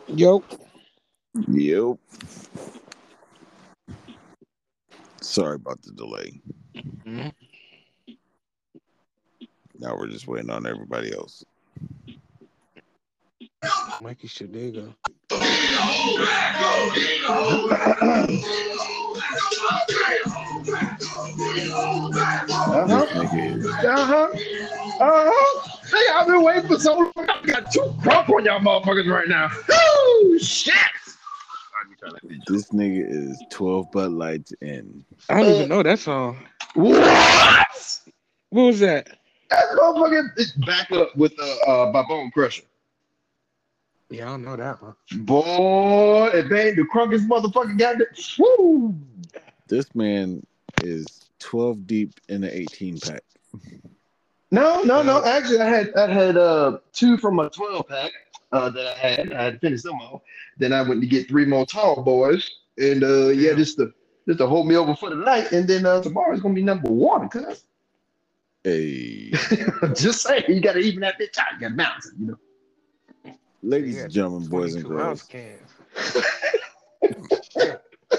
Yo. Yep. Sorry about the delay. Mhm. Now we're just waiting on everybody else. Mikey shit, there you go. This Uh-huh. nigga is Uh-huh. Uh-huh. Hey, I've been waiting for so long. I got two crunk on y'all motherfuckers right now. Oh, shit. this nigga is 12 Bud Lights in. I don't Uh, even know that song. what? What was that? That motherfucker is back up with by Bone Crusher. Yeah, I don't know that one. Boy, if they ain't the crunkest motherfucker got it. Woo! This man is 12 deep in the 18 pack. No, no, no. Well, Actually, I had two from a 12 pack that I had. I had finished them all. Then I went to get three more tall boys, and yeah, damn. just to hold me over for the night. And then tomorrow's gonna be number one. Cause Hey, just saying, you gotta even that bitch out. You gotta balance it, you know. He ladies and had gentlemen, boys and 22-ounce girls, cans. Yeah,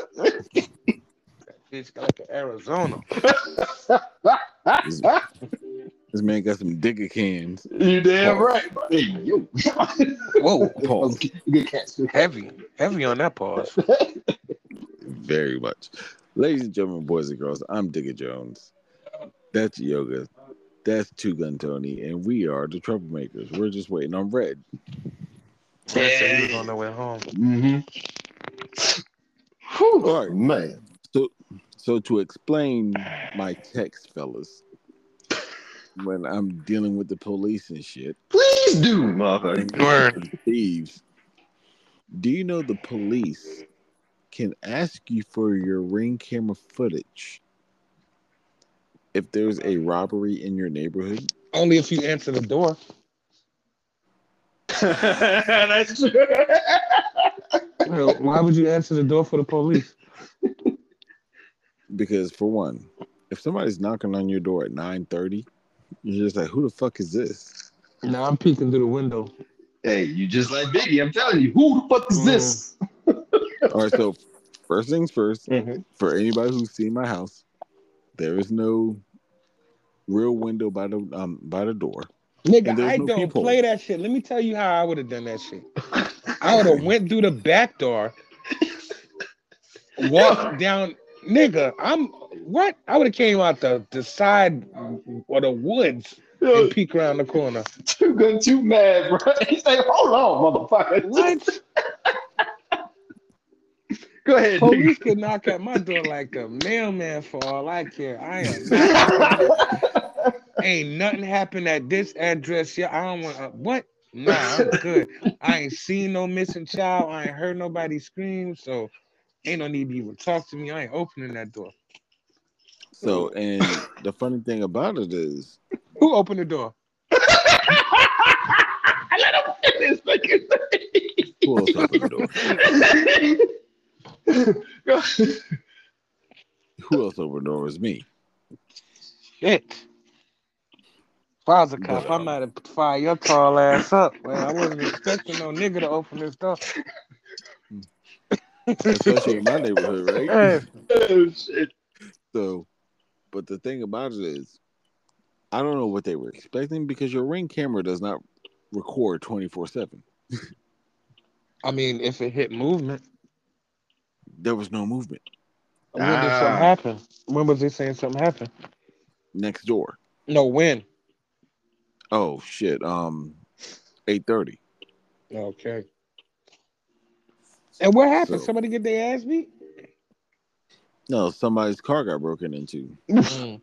bitch got like an Arizona. this, this man got some digger cans. You damn Pause. right. Hey, yo. Whoa, Pause. Good catch. Good catch. heavy on that pause. Very much. Ladies and gentlemen, boys and girls, I'm Digger Jones. That's Yoga. That's Two Gun Tony. And we are the Troublemakers. We're just waiting on Red. Red said he was Yeah. on the way home. Mm-hmm. Whew, All right. man. So, so to explain my text, fellas, when I'm dealing with the police and shit Please do, motherfucker. Word. and thieves, do you know the police can ask you for your ring camera footage if there's a robbery in your neighborhood? Only if you answer the door. That's true. Well, why would you answer the door for the police? Because for one, if somebody's knocking on your door at 9:30, you're just like, who the fuck is this? Now I'm peeking through the window. Hey, you just like Biggie. I'm telling you, who the fuck is Mm. this? All right, so first things first, Mhm. for anybody who's seen my house, there is no real window by the door, Nigga, and there's I no don't peephole. play that shit. Let me tell you how I would have done that shit. I would have went through the back door, walked down. Nigga, I'm what? I would have came out the side or the woods Yo, and peek around the corner. too good, too mad, bro. He's like, hold on, motherfucker. What? Go ahead, Police nigga. could knock at my door like the mailman for all I care. I am not opening. Ain't nothing happened at this address yet. I don't want what? Nah, I'm good. I ain't seen no missing child. I ain't heard nobody scream. So ain't no need to even talk to me. I ain't opening that door. So, and the funny thing about it is, Who opened the door? Let him finish, nigga. who else opened the door? Who else opened the door was me. Shit. If I was a But cop, I might have fired your tall ass up. Man, I wasn't expecting no nigga to open this door. especially in my neighborhood, right? Hey, Oh shit. So, but the thing about it is, I don't know what they were expecting because your ring camera does not record 24/7. I mean, if it hit movement, There was no movement when did something Ah, happen? When was they saying something happened? next door. No, when? Oh shit. 8:30. Okay. And what happened? So Somebody get their ass beat? no, somebody's car got broken into, Mm.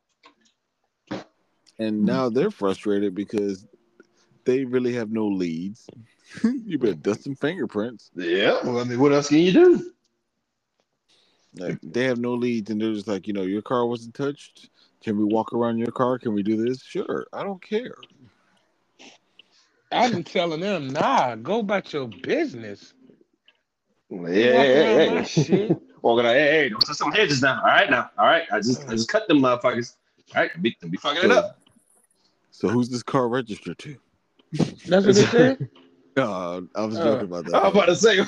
and now they're frustrated because they really have no leads. You better dust some fingerprints. yeah. Well, I mean, what else can you do? Like they have no leads, and they're just like, your car wasn't touched. Can we walk around your car? Can we do this? Sure, I don't care. I've been telling them, nah, go about your business. Hey, Don't walk around hey, my hey, shit. hey. Walking out, hey, don't touch some hedges now. All right, now. All right. I just cut them motherfuckers. All right, be fucking it So, up. so who's this car registered to? That's what they said? No, I was Uh, joking about that I was about part. to say,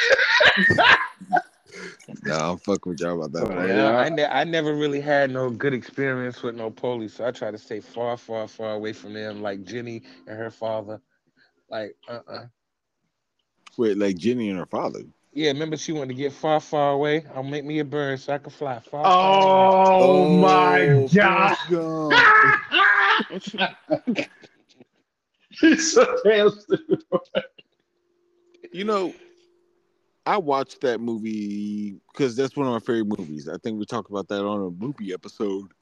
No, I'm fucking with y'all about that part. Yeah, yeah. I never really had no good experience with no police, so I try to stay far, far, far away from them. Like Jenny and her father. Like, Wait, like Jenny and her father. Yeah, remember she wanted to get far, far away. I'll make me a bird so I can fly far, far away. Oh my Oh, God. Forrest Gump. It's so damn stupid. You know, I watched that movie because that's one of my favorite movies. I think we talked about that on a movie episode.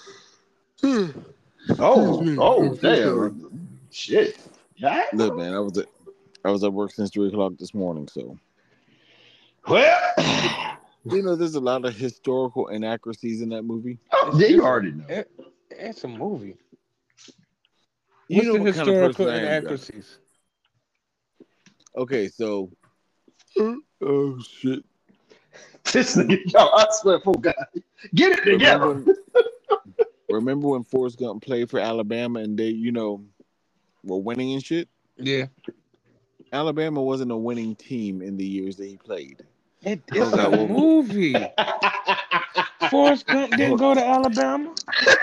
Excuse me. I'm so sorry. Damn. Shit. Yeah. Look, man, I was at work since 3 o'clock this morning, so Well, there's a lot of historical inaccuracies in that movie. yeah, you already know. It's a movie. You What's know the what kind of historical person I am, Gus. inaccuracies? Okay, so oh shit. This nigga, yo, I swear for God. Get it Remember together. remember when Forrest Gump played for Alabama and they, were winning and shit? Yeah, Alabama wasn't a winning team in the years that he played. it's a movie. Forrest Gump didn't go to Alabama.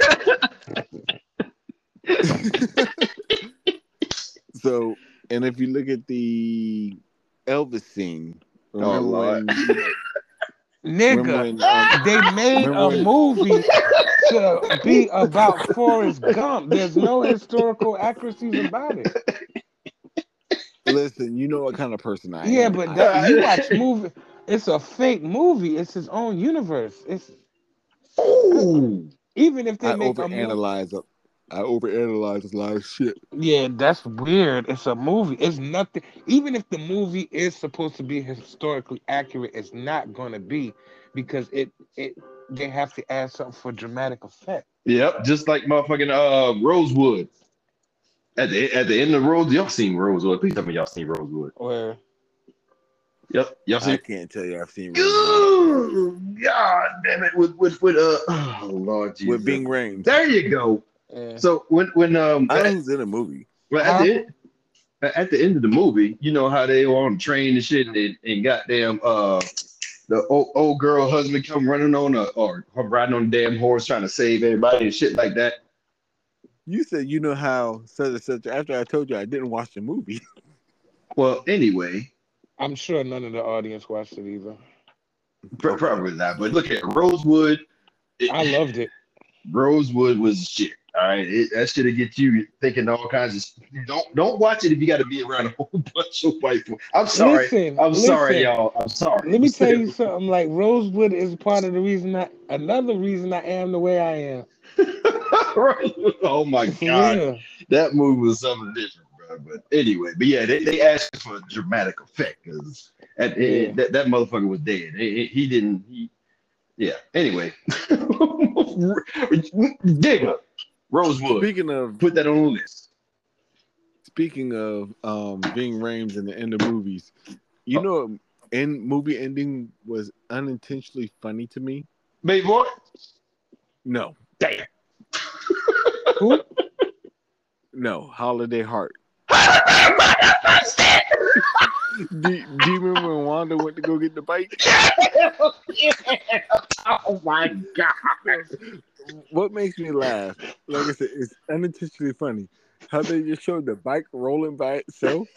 So, and if you look at the Elvis scene, remember Lord. Nigga, they made remember a when- movie to be about Forrest Gump. There's no historical accuracies about it. listen, you know what kind of person I Yeah, am. but that you watch movie. It's a fake movie. It's his own universe. It's Ooh. even if they I make a movie. overanalyze a lot of shit. Yeah, that's weird. It's a movie. It's nothing. Even if the movie is supposed to be historically accurate, it's not going to be because it they have to add something for dramatic effect. Yep, just like motherfucking Rosewood. At the end of Rose, y'all seen Rosewood. Please tell me y'all seen Rosewood. Where Yep, y'all I seen. can't tell you I've seen Good God damn it! With oh Lord Jesus. with Bing Rames. There you go. yeah. So when I know who's in a movie. well, at the end of the movie, you know how they were on the train and shit, and goddamn the old girl husband come running on or riding on a damn horse trying to save everybody and shit like that. You said you know how such and such. After I told you I didn't watch the movie. Well, anyway, I'm sure none of the audience watched it either. probably not. But look at Rosewood. I loved it. Rosewood was shit. All right, that should get you thinking all kinds of. Don't watch it if you got to be around a whole bunch of white people. I'm sorry. I'm sorry, y'all. I'm sorry. Let me tell you something. Like Rosewood is part of the reason another reason I am the way I am. Oh my For God, real. that movie was something different, bro. But anyway, yeah, they asked for dramatic effect because that motherfucker was dead. He didn't. Yeah. Anyway, Digger, Rosewood. Put that on the list. Speaking of Ving Rhames in the end of movies, you know, movie ending was unintentionally funny to me. Baby boy. No. Damn. Who? No. Holiday Heart. Do you remember when Wanda went to go get the bike? Oh my God. What makes me laugh, like I said, it's unintentionally funny. How they just showed the bike rolling by itself.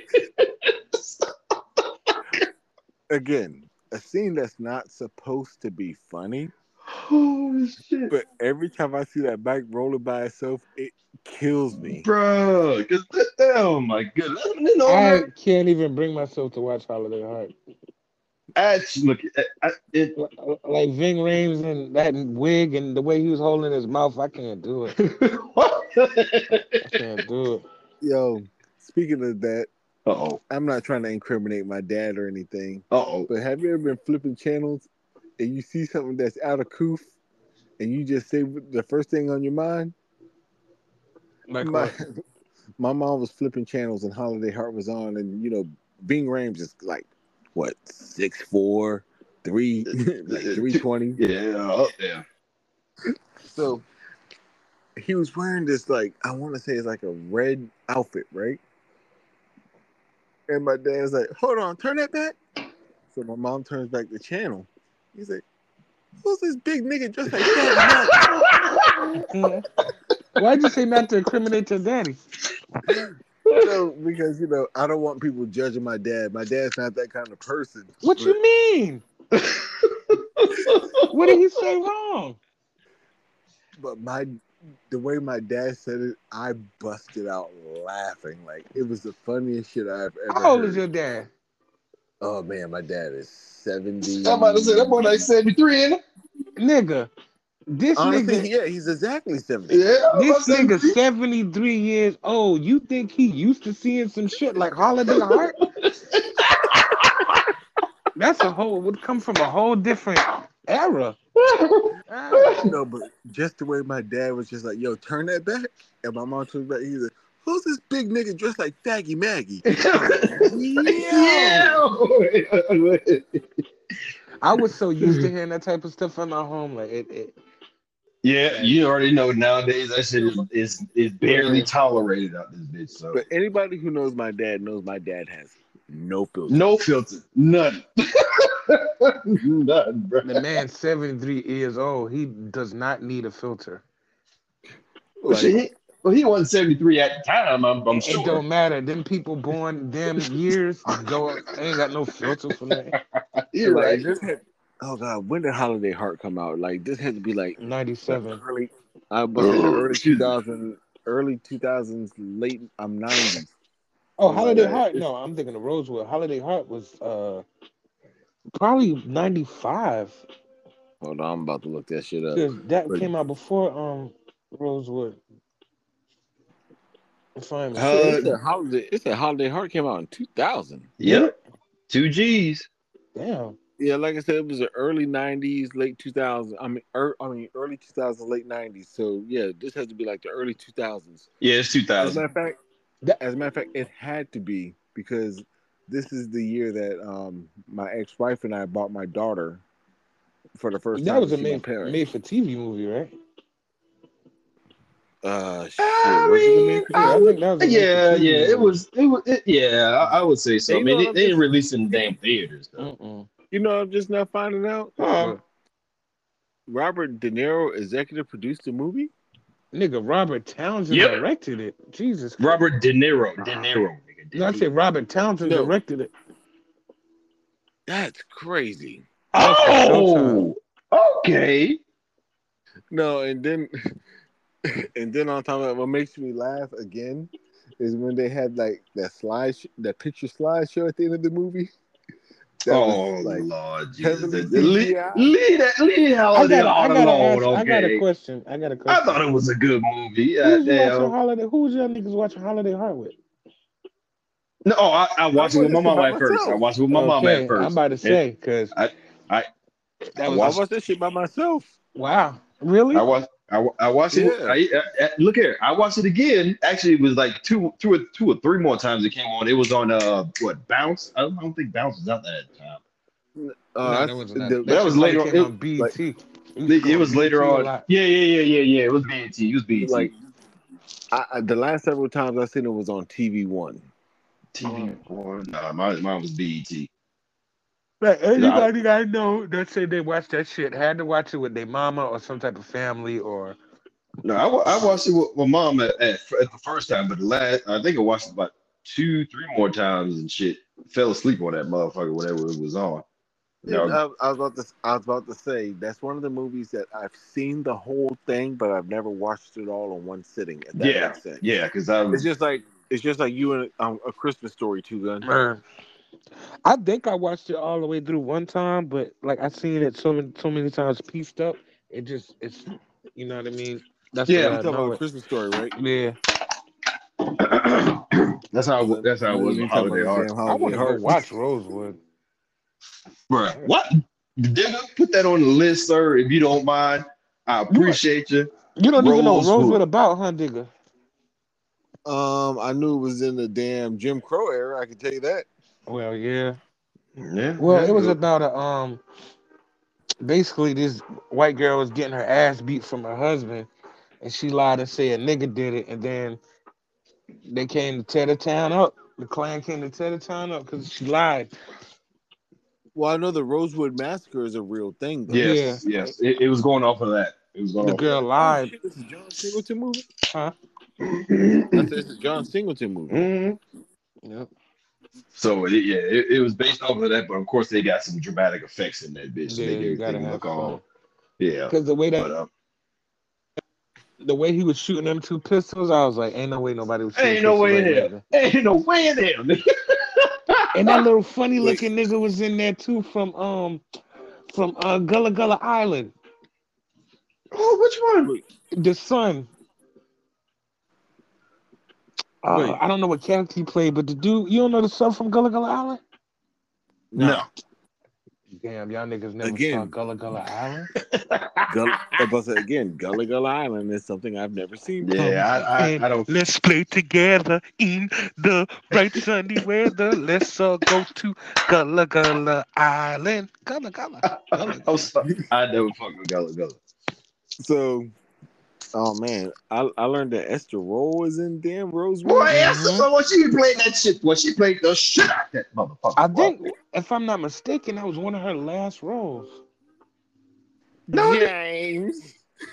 Again, a scene that's not supposed to be funny. Oh shit. But every time I see that bike rolling by itself, it kills me. Bro, oh my goodness. I can't even bring myself to watch Holiday Heart. Look, Like Ving Rhames and that wig and the way he was holding his mouth, I can't do it. I can't do it. Yo, speaking of that, Uh-oh. I'm not trying to incriminate my dad or anything. Uh-oh. But have you ever been flipping channels and you see something that's out of coof and you just say the first thing on your mind? Like my mom was flipping channels and Holiday Heart was on, and Ving Rhames is like what 6'4", 320. Yeah, up there. So he was wearing this I want to say it's like a red outfit, right? And my dad's like, hold on, turn that back. So my mom turns back the channel. He's like, who's this big nigga dressed like Daddy Mac? Why'd you say not to incriminate your daddy? Because I don't want people judging my dad. My dad's not that kind of person. What you mean? What did he say wrong? But the way my dad said it, I busted out laughing. Like it was the funniest shit I've ever How old heard. is your dad? Oh man, my dad is 70. I'm about to say that boy like 73 in it. Nigga, this Honestly, nigga, yeah, he's exactly 70. Yeah, this nigga 73 years old. You think he used to seeing some shit like Holiday Heart? That's would come from a whole different era. No, but just the way my dad was just like, yo, turn that back. And my mom turned back. He's like, who's this big nigga dressed like Faggy Maggie? I was so used to hearing that type of stuff in our home. Like it. Yeah, you already know nowadays that shit is barely tolerated out this bitch. So, but anybody who knows my dad has no filter. No filter, none, none, bro. The man 73 years old. He does not need a filter. Well, shit, he wasn't 73 at the time. I'm sure. It don't matter. Them people born them years ain't got no filter for that. You're right. Oh God, when did Holiday Heart come out? Like this had to be like 97. I was in the early 2000s, late 90s. Oh, Holiday Heart. No, I'm thinking of Rosewood. Holiday Heart was probably 95. Hold on, I'm about to look that shit up. That came out before Rosewood. It's a Holiday Heart came out in 2000. Yep. 2 G's. Damn. Yeah, like I said, it was the early 90s, late 2000s. Early 2000s, late 90s. So yeah, this has to be like the early 2000s. Yeah, it's 2000. As a matter of fact, it had to be because this is the year that my ex-wife and I bought my daughter for the first time. That was a made for TV movie, right? Shit. I would say so. I mean, they didn't release it in damn theaters though. You know, I'm just not finding out. Robert De Niro executive produced the movie. Nigga, Robert Townsend directed it. Jesus Christ. Robert De Niro. Nigga. No, I said Robert Townsend directed it. That's crazy. Oh, okay. No, and then on top of that, what makes me laugh again is when they had like that picture slideshow at the end of the movie. Lord Jesus! Leave Holiday alone. Okay. I got a question. I thought it was a good movie. Who's y'all niggas watching Holiday Heart with? No, I watched it with my mom at first. I'm about to say because I watched that shit by myself. Wow, really? I watched it. Look here. I watched it again. Actually, it was like two or three more times it came on. It was on Bounce. I don't think Bounce was out there at the time. That was later on BET. It was later on. Yeah. It was BET. Like the last several times I seen it was on TV One. TV1. Nah, mine was BET. Like anybody I know that say they watched that shit had to watch it with their mama or some type of family or. No, I watched it with my mom at the first time, but I think I watched it about 2-3 more times and shit. Fell asleep on that motherfucker whenever it was on. I was about to say that's one of the movies that I've seen the whole thing, but I've never watched it all in one sitting. If that makes sense. Yeah, because it's just like you and A Christmas Story, Two Gun. I think I watched it all the way through one time, but like I seen it so many times pieced up. It's you know what I mean. That's you're talking about A Christmas Story, right? Yeah. That's how it was in Holiday Heart. I want to go watch Rosewood. Bro, what? Digga, put that on the list, sir, if you don't mind. I appreciate you. You don't even know Rosewood about, huh, Digga? I knew it was in the damn Jim Crow era. I can tell you that. Well, yeah. Yeah. Well, it was about basically this white girl was getting her ass beat from her husband, and she lied and said a nigga did it, and then they came to tear the town up. The Klan came to tear the town up because she lied. Well, I know the Rosewood Massacre is a real thing, though. Yeah. Yes. It was going off of that. It was going The off girl of Oh, lied. shit, this is a John Singleton movie? Huh? that. I said it's a John Singleton movie. Yep. So it was based off of that, but of course they got some dramatic effects in that bitch to Yeah, make you gotta everything have look fun. all yeah. Because the way that But the way he was shooting them two pistols, I was like, ain't no way nobody was shooting ain't no pistols way like in hell. nigga. Ain't no way in hell. Nigga. And that little funny Wait. looking nigga was in there too from Gullah Gullah Island. Oh, which one? Wait, The son. Wait. I don't know what character he played, but the dude, you don't know the son from Gullah Gullah Island? No. Damn, y'all niggas never saw Again. Gullah Gullah Island? Gullah Gullah Island is something I've never seen. Yeah, I don't. Let's play together in the bright sunny weather. Let's go to Gullah Gullah Island. Gullah Gullah. I'm sorry. I never fucked with Gullah Gullah. So, oh man, I learned that Esther Roll was in damn Rosewood. Boy, so what she played that shit? Well, she played the shit out that motherfucker. I think, if I'm not mistaken, that was one of her last roles. No, James.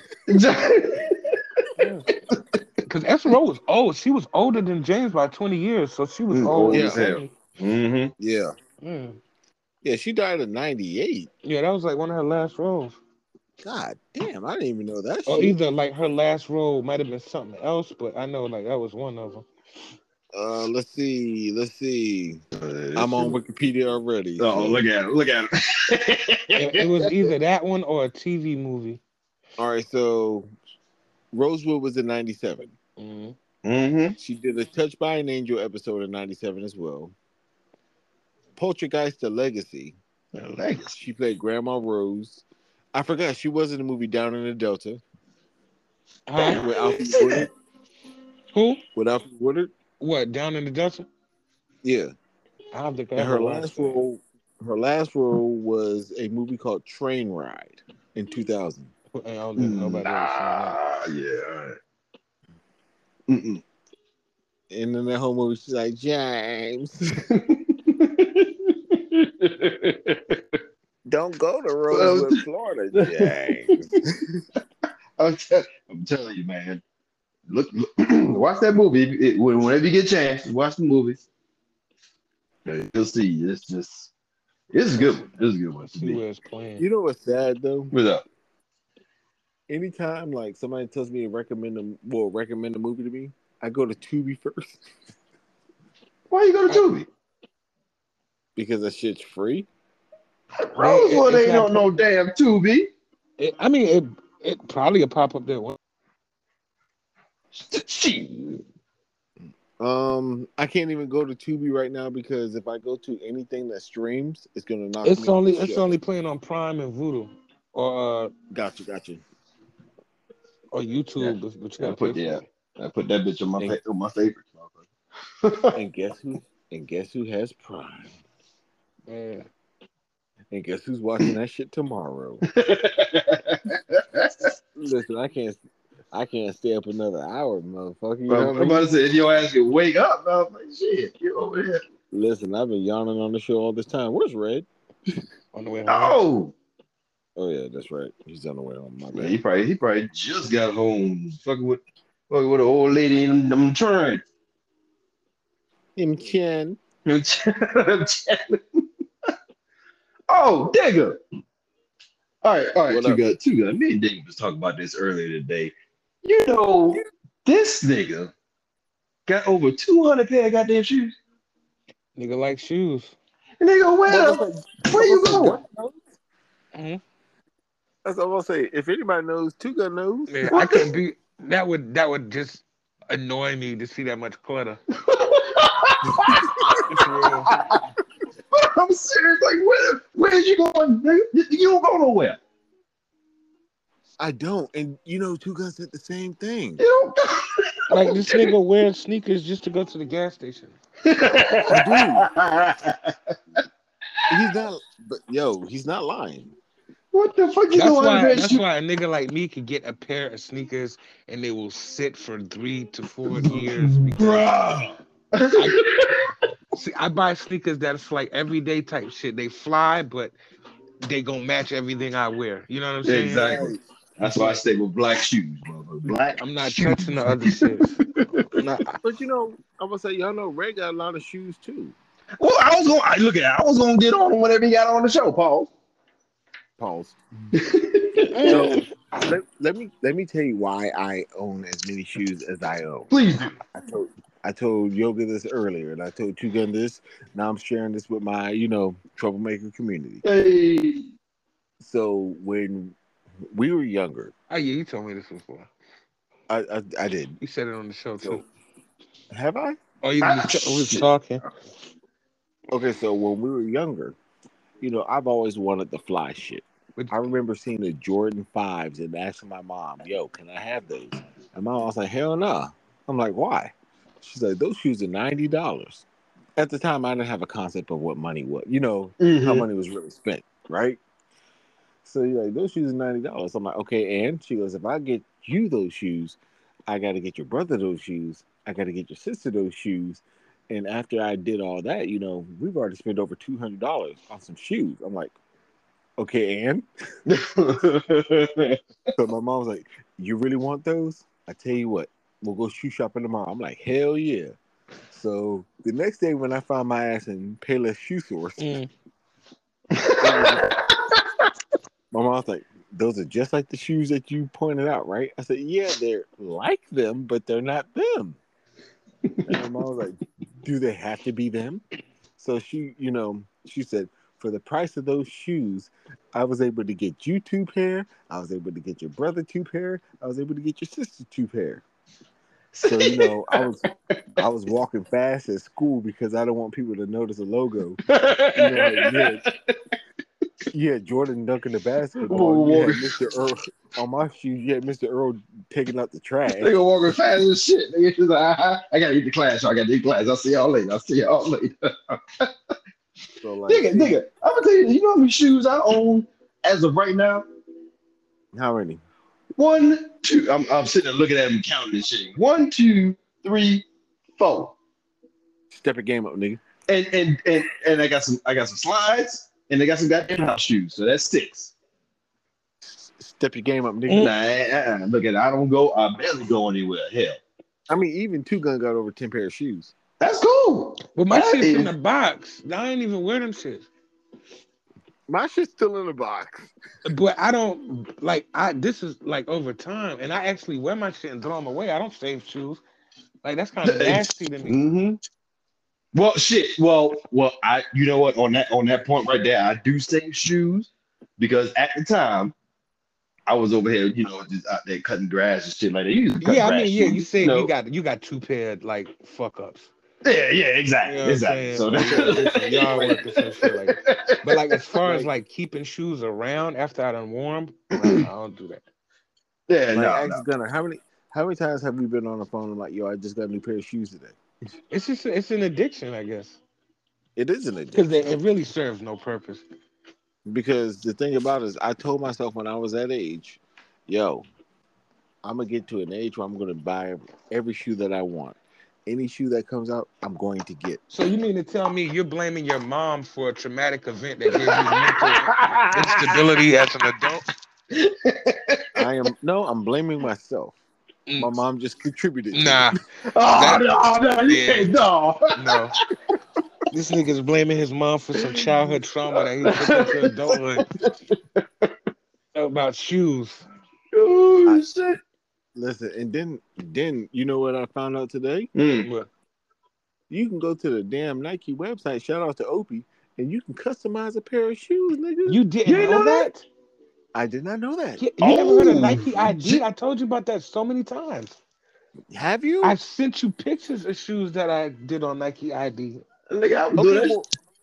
Because Esther Roll was old. She was older than James by 20 years, so she was old. old as hell. Mm-hmm. Yeah. Mm. Yeah, she died in '98. Yeah, that was like one of her last roles. God damn, I didn't even know that Or shit. either like her last role might have been something else, but I know like that was one of them. Let's see. I'm on Wikipedia already. Oh, look at it. It was either that one or a TV movie. All right, so Rosewood was in '97. Mm-hmm. She did a Touched by an Angel episode in '97 as well. Poltergeist: The Legacy. She played Grandma Rose. I forgot she was in the movie Down in the Delta. Huh? With Alfred Woodard. Who? With Alfred Woodard. What? Down in the Delta? Yeah. I don't think I And ever watched that. her last role was a movie called Train Ride in 2000. I don't think nobody ever seen that. Yeah. All right. Mm-mm. And then that whole movie, she's like, James, don't go to Rosewood, Florida, James. I'm telling you, man. Look, watch that movie. Whenever you get a chance, watch the movie. You'll see. It's a good one. It's a good one to See be. where it's playing. You know what's sad though? What's up? Anytime like somebody tells me to recommend a movie to me, I go to Tubi first Why you go to Tubi? because that shit's free. Rosewood it's ain't not on no damn Tubi. It probably will pop up there one. Shit. I can't even go to Tubi right now because if I go to anything that streams, it's gonna knock It's me off the it's show. only playing on Prime and Vudu or Gotcha. YouTube. But you gotta pay for it. I put that bitch on my favorite. And guess who has Prime? Yeah. And guess who's watching that shit tomorrow? Listen, I can't stay up another hour, motherfucker. You know what I I'm mean? about to say, if your ass can wake up, I'm like, shit, you over here. Listen, I've been yawning on the show all this time. Where's Red? On the way home. Oh, Oh yeah, that's right. He's on the way home. My yeah, bad. he probably just got home, fucking with an old lady in them train. Him Chen. Oh, nigga. All right. What up? Two guys. Me and Dave was talking about this earlier today. You know, this nigga got over 200 pair of goddamn shoes. Nigga like shoes. And they go, where you going? Mm-hmm. That's all I'll say. If anybody knows, Tuga knows. Yeah, I couldn't be. That would just annoy me to see that much clutter. It's real. I'm serious. Like, where's you going? Nigga? You don't go nowhere. I don't. And you know, Tuga said the same thing. You don't go. Like this nigga wears sneakers just to go to the gas station. I do. He's not. But yo, he's not lying. What the fuck you doing? That's why a nigga like me could get a pair of sneakers and they will sit for 3 to 4 years. Bruh. See, I buy sneakers that's like everyday type shit. They fly, but they gonna match everything I wear. You know what I'm saying? Exactly. That's why I stay with black shoes, motherfucker. Black I'm not shoes. touching the other shits. I'm not. But you know, I'm gonna say y'all know Ray got a lot of shoes too. Well, look at. I was gonna get on him whenever he got on the show, Paul. Pause. Eh, So let me tell you why I own as many shoes as I own. Please do. I told Yoga this earlier, and I told Two Gun this. Now I'm sharing this with my troublemaker community. Hey. So when we were younger, oh yeah, you told me this before. I did. You said it on the show too. Have I? Oh, you was Shit. talking. Okay, so when we were younger, I've always wanted the fly shit. But I remember seeing the Jordan 5s and asking my mom, yo, can I have those? And my mom was like, hell no. I'm like, why? She's like, those shoes are $90. At the time, I didn't have a concept of what money was, how money was really spent, right? So you're like, those shoes are $90. I'm like, okay, and she goes, if I get you those shoes, I got to get your brother those shoes. I got to get your sister those shoes. And after I did all that, we've already spent over $200 on some shoes. I'm like, okay, and? So my mom was like, you really want those? I tell you what, we'll go shoe shopping tomorrow. I'm like, hell yeah. So the next day when I found my ass in Payless Shoe Source, my mom's like, those are just like the shoes that you pointed out, right? I said, yeah, they're like them, but they're not them. And my mom was like, do they have to be them? So she said, for the price of those shoes, I was able to get you 2 pair. I was able to get your brother 2 pair. I was able to get your sister 2 pair. So, I was walking fast at school because I don't want people to notice the logo. You had Jordan dunking the basketball. You had Mr. Earl on my shoes. You had Mr. Earl taking out the trash. They gonna walk fast as shit. Nigga, she's like, I gotta get to class. I gotta get to class. I'll see y'all later. So like, nigga, I'm gonna tell you. You know how many shoes I own as of right now? how many? 1, 2. I'm sitting there looking at them counting this shit. 1, 2, 3, 4. Step your game up, nigga. And I got some slides. And they got some goddamn house shoes, so that's 6. Step your game up, nigga. Nah, look at it. I barely go anywhere. Hell, I mean, even Two Gun got over 10 pair of shoes. that's cool. But my That shit's is- in the box. I ain't even wear them shits. My shit's still in the box. But I don't this is like over time, and I actually wear my shit and throw them away. I don't save shoes. Like that's kind of nasty to me. Mm-hmm. Well, shit. Well, I. You know what? On that point right there, I do save shoes because at the time, I was over here, just out there cutting grass and shit like that. You used to cut Yeah, I grass mean, yeah, shoes, you say know? you got 2 pair like fuck ups. Yeah, exactly, You know what I'm exactly. saying? So Like, some yard work or some shit like that. But like as far as Like- like keeping shoes around after I done wore them, I don't do that. yeah, Like, no. ask Gunner, how many times have we been on the phone and like, yo, I just got a new pair of shoes today? It's an addiction, I guess, It is an because addiction. it really serves no purpose. Because the thing about it is, I told myself when I was that age, yo, I'm going to get to an age where I'm going to buy every shoe that I want. Any shoe that comes out, I'm going to get. So you mean to tell me you're blaming your mom for a traumatic event that gave you mental instability as an adult? I'm blaming myself. My mom just contributed. to Nah, it. No, you Yeah. can't, no. no. This nigga's blaming his mom for some childhood trauma that he took into adulthood. About shoes. Oh shit. Listen, and then you know what I found out today? What? You can go to the damn Nike website, shout out to Opie, and you can customize a pair of shoes, nigga. You didn't You didn't know know that? I did not know that. You never heard of Oh, Nike ID? shit. I told you about that so many times. Have you? I sent you pictures of shoes that I did on Nike ID. Nigga, I would do Okay,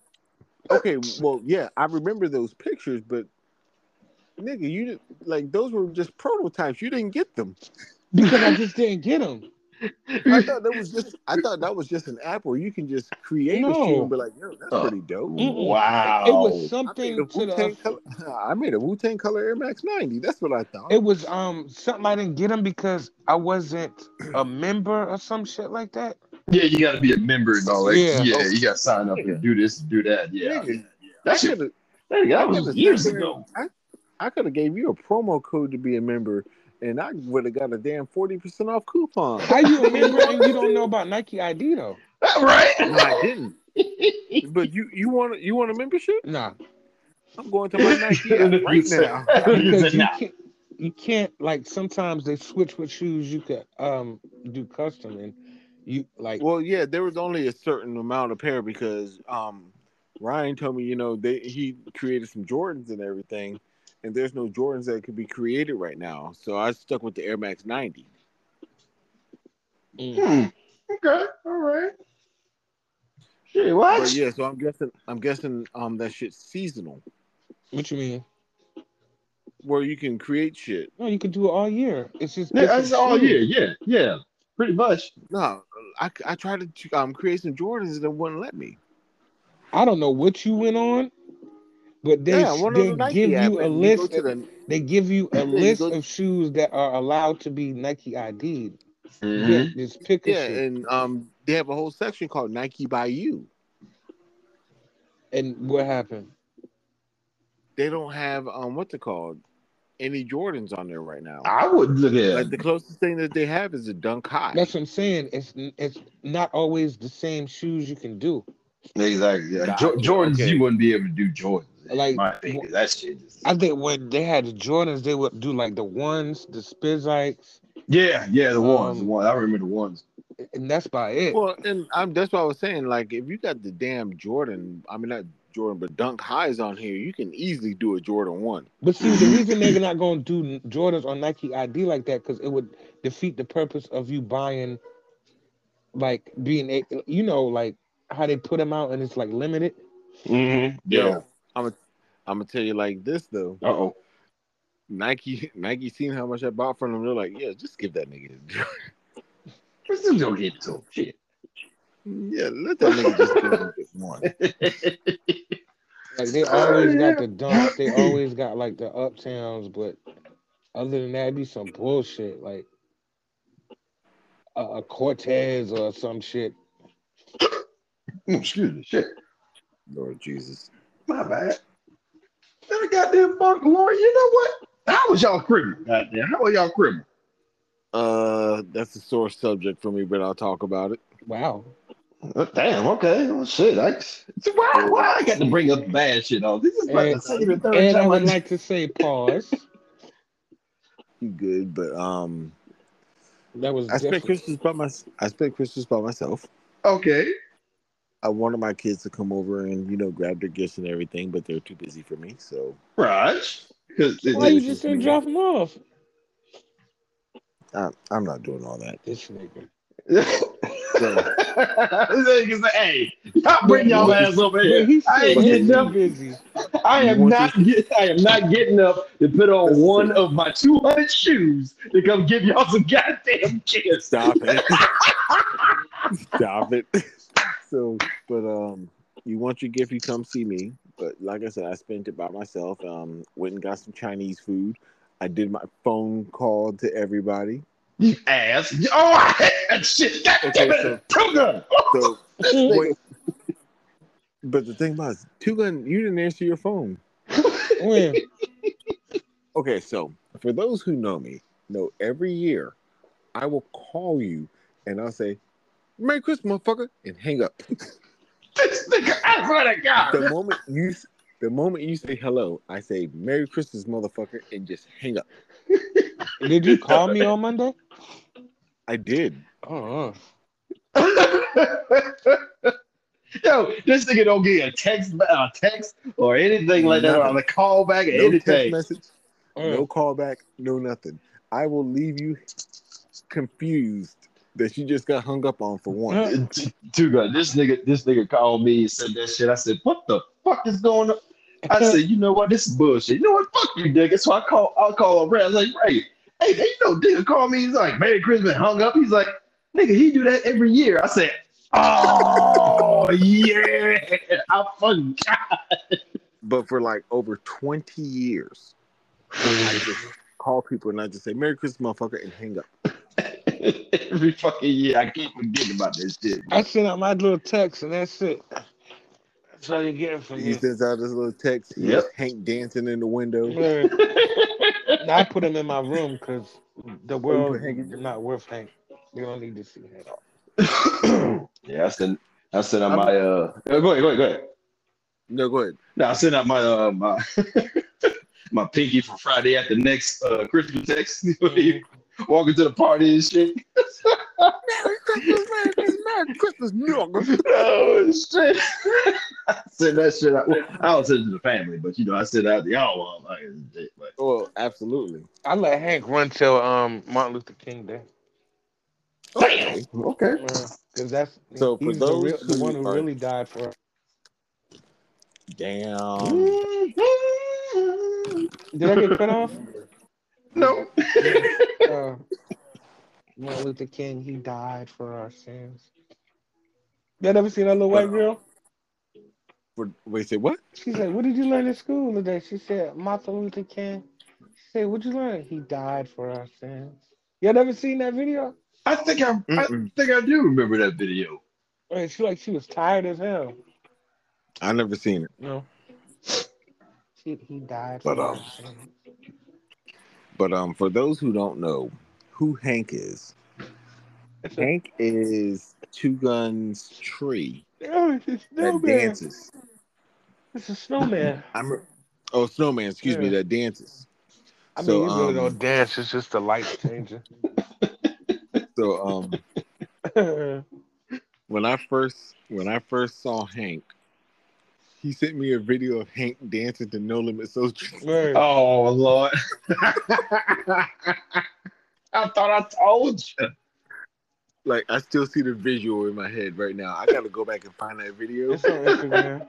that. well, yeah, I remember those pictures, but nigga, you did, like those were just prototypes. You didn't get them. Because I just didn't get them. I thought that was just an app where you can just create a shoe No. and be like, yo, that's Oh. pretty dope. Wow. It was I made something a to Wu-Tang the. color. I made a Wu-Tang color Air Max 90. That's what I thought. It was something I didn't get them because I wasn't a member or some shit like that. Yeah, you got to be a member and all that. Yeah. Yeah, Oh, you got to sign up nigga, and do this, do that. Yeah, nigga, that I shit. could have, I That could was have sat years there. ago. I could have gave you a promo code to be a member, and I would have got a damn 40% off coupon. How you a member and you don't know about Nike ID though? Right? No, I didn't. But you want a membership? Nah, I'm going to my Nike And app if you right say, now. you because said, nah. you can't like sometimes they switch what shoes you could do custom and you like Well, yeah, there was only a certain amount of pair because Ryan told me, he created some Jordans and everything, and there's no Jordans that could be created right now. So I stuck with the Air Max 90. mm, Okay, all right. Shit, But what? yeah, so I'm guessing that shit's seasonal, what you mean? where you can create shit. No, you can do it all year. It's just Yeah, different that's all year. shoes. Yeah, pretty much. No, I tried to create some Jordans and it wouldn't let me. I don't know what you went on, but Yeah, one of they the Nike give app, you a and you go list. to the They give you a you list go of shoes that are allowed to be Nike ID'd. Yeah, Mm-hmm. just pick a yeah, shoe. and they have a whole section called Nike by You. And what happened? They don't have what's it called? Any Jordans on there right now. I would look Like at the closest thing that they have is a Dunk High. That's what I'm saying. It's not always the same shoes you can do. exactly. Yeah, Gotcha. Jordans, you Okay. wouldn't be able to do Jordans. In Like my opinion, that shit is. I think when they had the Jordans, they would do like the ones, the Spizikes, Yeah, the ones, the um, ones. I remember the ones. and that's about it. Well, and that's what I was saying. Like, if you got the damn Jordan, I mean not Jordan, but Dunk Highs on here, you can easily do a Jordan 1. But see, the reason they're not going to do Jordans on Nike ID like that because it would defeat the purpose of you buying, like like how they put them out and it's like limited. Mm-hmm. Yeah. Yo, I'm gonna tell you like this though. Uh-oh. Nike seen how much I bought from them. They're like, yeah, just give that nigga a Jordan. We're still gonna get to him. Shit. Yeah, let that nigga just give him just one. Like they always got the dunks, they always got like the uptowns, but other than that, it'd be some bullshit like a Cortez or some shit. Excuse me. Shit. Lord Jesus. My bad. That goddamn funk, Lord. You know what? How was y'all criminal? Goddamn. How was y'all criminal? That's a sore subject for me, but I'll talk about it. Wow. Damn. Okay. Well, shit. Why I got to bring up bad shit? Oh, this is like the second or third And I time. would like to say pause. You good, but That was I spent different. Christmas by myself. Okay. I wanted my kids to come over and grab their gifts and everything, but they're too busy for me. So Right. Because Why you just didn't drop them off? I'm not doing all that. This nigga. Hey, y'all bring y'all ass over here. He I said ain't he's getting too up. busy. I am not getting up to put on one of my 200 shoes to come give y'all some goddamn gifts. Stop it. Stop it. So, but you want your gift, you come see me. But like I said, I spent it by myself. Went and got some Chinese food. I did my phone call to everybody. You ass. Oh, I hate that shit. God damn it. Two Gun. So wait. But the thing about it, Two Gun, you didn't answer your phone. When? Okay, so for those who know me, every year I will call you and I'll say, "Merry Christmas, motherfucker," and hang up. This nigga, I swear to God. The moment you say hello, I say "Merry Christmas, motherfucker," and just hang up. Did you call me on Monday? I did. Oh. Yo, this nigga don't get a text or anything like that, or a call back or No anything. text message, no call back, no nothing. I will leave you confused that you just got hung up on for one. Too good. This nigga called me and said that shit. I said, "What the fuck is going on?" I said, "You know what? This is bullshit. You know what? Fuck you, nigga." So I'll call a Ray. I was like, "Ray, hey, nigga called me. He's like, Merry Christmas," hung up. He's like, "Nigga, he do that every year." I said, "Oh yeah, I fucking God." But for like over 20 years, I just call people and I just say "Merry Christmas, motherfucker," and hang up. Every fucking year, I keep forgetting about this shit. I sent out my little text and that's it. That's all you're getting from He me. sends out this little text. Yep. He's Hank dancing in the window. Man, I put him in my room because the Oh, you world put Hank in is your- not worth Hank. You don't need to see Hank. Yeah, I sent out I'm- my go ahead. No, go ahead. No, I sent out my my my pinky for Friday at the next Christmas text. Walking to the party and shit. Merry Christmas, nigga. Oh shit! I sent that shit out. Well, I don't send it to the family, but I sent it out to y'all. Like, shit, but Well, absolutely. I let Hank run till Martin Luther King Day. Okay. okay. Because that's So for he's those the one who who are really died for us. damn, Did I get cut off? No. Uh, Martin Luther King, he died for our sins. You ever seen that little white girl? wait, say what? She said, "What did you learn in school today?" She said, "Martin Luther King." She said, "What'd you learn?" He died for our sins. You never seen that video? I think I do remember that video. She she was tired as hell. I never seen it. No, he died But for our sins. for those who don't know who Hank is, Hank is Two Guns Tree Oh, it's a that snowman. dances. It's a snowman. Snowman. Excuse me, Yeah. that dances. I So, mean, he really don't dance. It's just the lights changing. So when I first saw Hank, he sent me a video of Hank dancing to No Limit Soldier. Right. Oh Lord! I thought I told you. Like I still see the visual in my head right now. I gotta go back and find that video. It's on Instagram.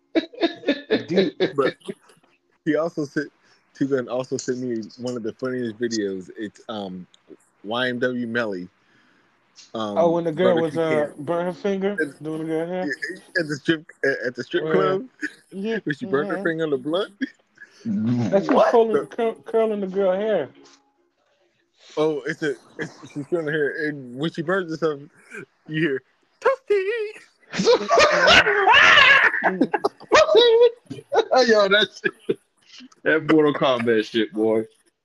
But he also sent Two Gun also sent me one of the funniest videos. It's YMW Melly. When the girl was barbecue camp burn her finger doing the girl hair at the strip club. Yeah, When she burned her finger on the blunt. That's What? curling the girl hair. Oh, she's curling her hair, and when she burns herself, you hear Toasty. Yo, that's that Mortal Kombat shit, boy.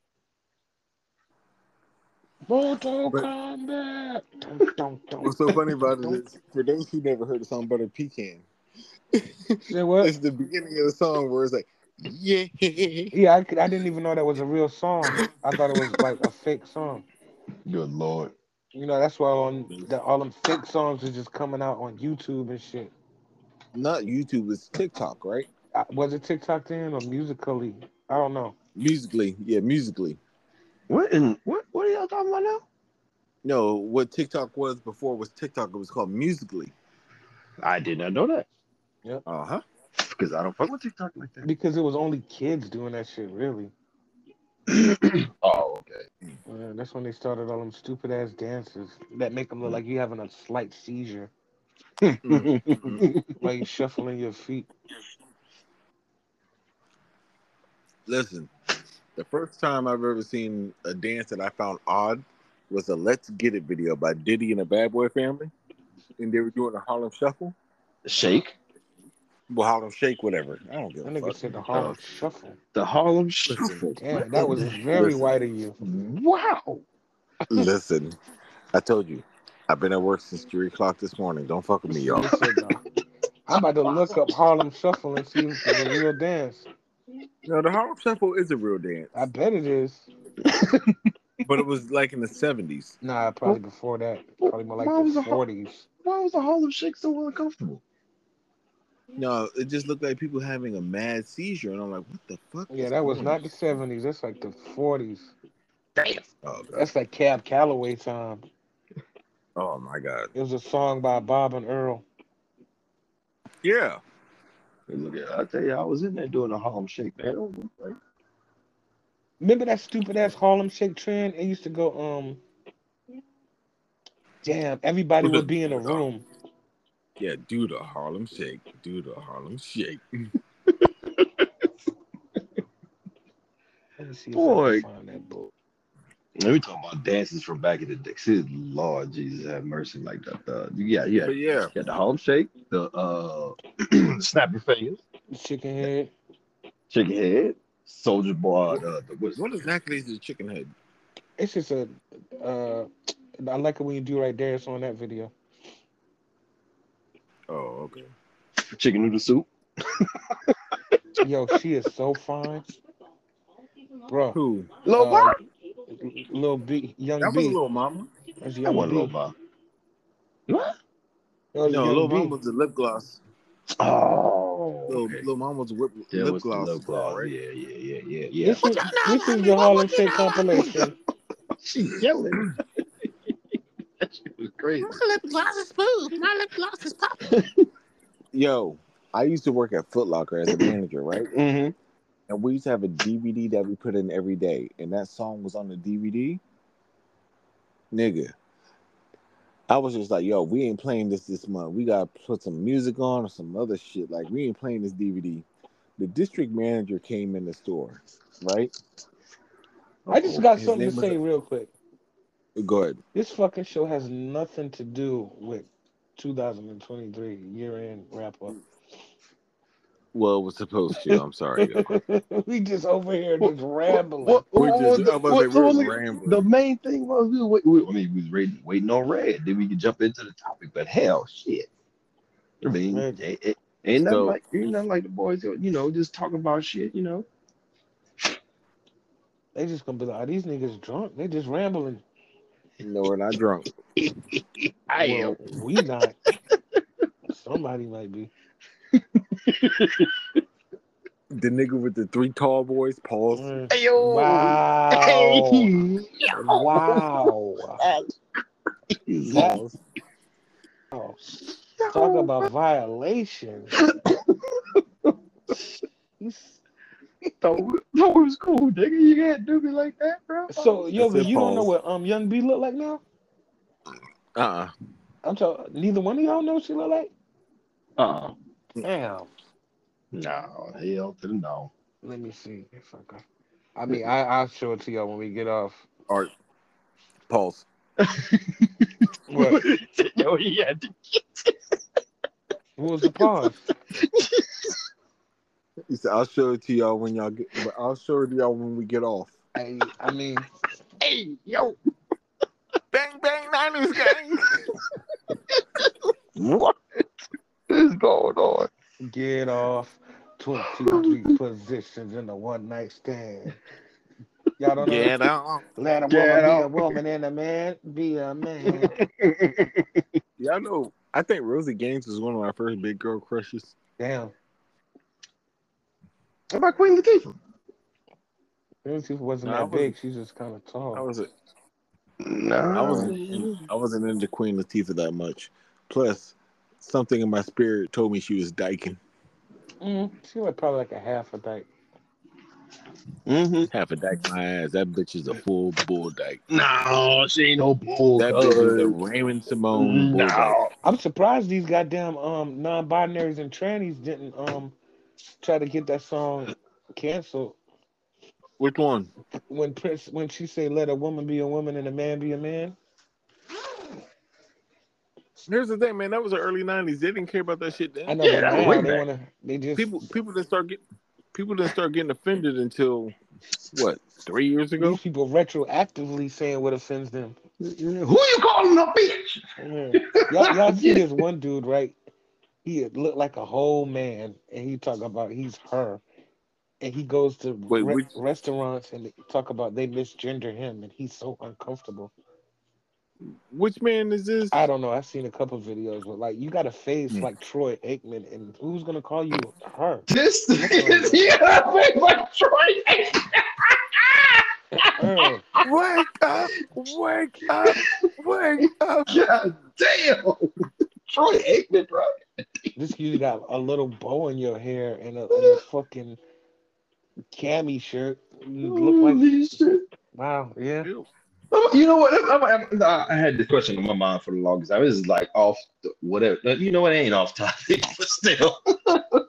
Mortal Kombat. What's so funny about it is, for those who never heard the song Butter Pecan, Say what? it's the beginning of the song where it's like, yeah. Yeah, I didn't even know that was a real song. I thought it was like a fake song. Good Lord. That's why all them fake songs are just coming out on YouTube and shit. Not YouTube, it's TikTok, right? Was it TikTok then or Musically? I don't know. Musically. What are y'all talking about now? No, what TikTok was before was TikTok. It was called Musically. I did not know that. Yep. Uh-huh. Because I don't fuck with TikTok like that. Because it was only kids doing that shit, really. Oh, okay. That's when they started all them stupid ass dances that make them look like you having a slight seizure. Like you shuffling your feet. Listen, the first time I've ever seen a dance that I found odd was a Let's Get It video by Diddy and the Bad Boy Family. And they were doing a Harlem Shuffle. Shake? Well, Harlem Shake, whatever. I don't give That a nigga fuck. said the Harlem Shuffle. The Harlem Shuffle. Damn, that was very white of you. Wow. Listen, I told you, I've been at work since 3 o'clock this morning. Don't fuck with me, y'all. I'm about to look up Harlem Shuffle and see if it's a real dance. No, the Harlem Shuffle is a real dance. I bet it is. But it was like in the 70s. Nah, probably before that. Probably more like the 40s. Why was the Harlem Shake so uncomfortable? No, it just looked like people having a mad seizure. And I'm like, what the fuck? Yeah, that was not the 70s. That's like the 40s. Damn. Oh, That's like Cab Calloway time. oh, my God. It was a song by Bob and Earl. Yeah. Look at, I tell you, I was in there doing a Harlem Shake, man. Remember that stupid ass Harlem Shake trend? It used to go, damn, everybody would be in a room. Yeah, do the Harlem Shake. Do the Harlem Shake. Let me see if I Boy. can find that book. Let me talk about dances from back in the day. See, Lord Jesus have mercy, like yeah, But yeah, the home shake, the snap your fingers, Chicken head. chicken head, soldier boy, the what's what exactly is the chicken head? It's just a. Uh, I like it when you do right there. It's on that video. Oh, okay. chicken noodle soup. Yo, she is so fine, bro. Who? Lil Uh, Pop? little B, young That was a B. little mama. That's That young wasn't Lil B. Pop. What? That was No, young little mama B. was the lip gloss. Oh, okay. Little mama was the That lip was the gloss lip star, gloss. right? Yeah. This is this is the Harlem Shake compilation. She yelling. That shit was crazy. My lip gloss is smooth. My lip gloss is popping. Yo, I used to work at Foot Locker as a manager, right? Mm-hmm. And we used to have a DVD that we put in every day, and that song was on the DVD. Nigga, I was just like, yo, we ain't playing this month. We gotta put some music on or some other shit. Like, we ain't playing this DVD. The district manager came in the store, right? I just got His something to name was. say real quick. Go ahead. This fucking show has nothing to do with 2023 year-end wrap-up. Well, it was supposed to. I'm sorry, though. We just over here What, just what, rambling. what, We're what just. was I was about to say what we're was the rambling. main thing was I mean, we was waiting on Red. Then we could jump into the topic. But hell, shit. I mean, Man, it ain't So nothing like the boys, just talking about shit. they just gonna be like, are these niggas drunk? They just rambling. no, we're not drunk. I am. Well, we not. Somebody might be. The nigga with the three tall boys, pause. Ayo. Hey, Wow. Wow. That Pause. oh, talk about violation. He's- thought it was cool, nigga. You can't do me like that, bro. So I Yogi, said you don't know pause. what young B look like now? Uh-uh. I'm talking. Neither one of y'all know what she look like. Uh-uh. Damn. No, hell to the no. Let me see if I can. I mean, I'll show it to y'all when we get off. All right. Pause. What? Yo, he had to. What was the pause? He said, I'll show it to y'all when y'all get, but I'll show it to y'all when we get off. I mean, Hey, yo. Bang, bang, Niners gang. What is going on? get off 23 positions in a one night stand. Y'all don't know that? Get off. Let a Get woman be a out. woman and a man be a man. Y'all know, I think Rosie Gaines was one of my first big girl crushes. Damn. What about Queen Latifah? She wasn't No, that big. She's just kind of I tall. wasn't, No. I wasn't into Queen Latifah that much. Plus, something in my spirit told me she was dyking. She was probably like a half a dyke. Mm-hmm. Half a dyke my ass. That bitch is a full bull dyke. No, she ain't no bull. That bitch is a Raymond Simone bull dyke. No. I'm surprised these goddamn non-binaries and trannies didn't try to get that song canceled Which one? when she say let a woman be a woman and a man be a man. Here's the thing, man. That was the early '90s. They didn't care about that shit I then. know, Yeah, but that was way now back. they just People didn't start getting offended until what 3 years ago. these people retroactively saying what offends them. Who you calling a bitch? Y'all see Yeah. this one dude, right? He looked like a whole man, and he talk about he's her, and he goes to Wait, restaurants and they talk about they misgender him, and he's so uncomfortable. which man is I this? don't know. I've seen a couple videos, but like you got a face Hmm. like Troy Aikman, and who's gonna call you her? This What's wrong with is that? yeah, like Troy. Her. Wake up! Wake up! Wake up! God damn. Troy Aikman, bro. This you got a little bow in your hair and a fucking cami shirt. You look like Holy shit. wow, yeah. Ew. You know what? I had this question on my mind for the longest time. This is like off whatever. You know what? It ain't off topic, but still.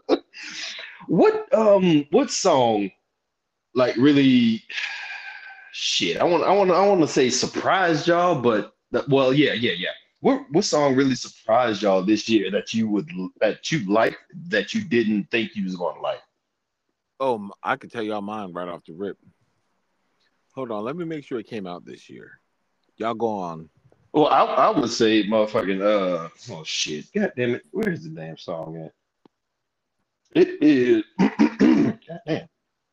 What song like really shit. I want to say surprised y'all, but yeah. What song really surprised y'all this year that you liked that you didn't think you was gonna like? Oh, I could tell y'all mine right off the rip. Hold on, let me make sure it came out this year. Y'all go on. Well, I would say motherfucking oh shit. God damn it. Where's the damn song at? It is God damn.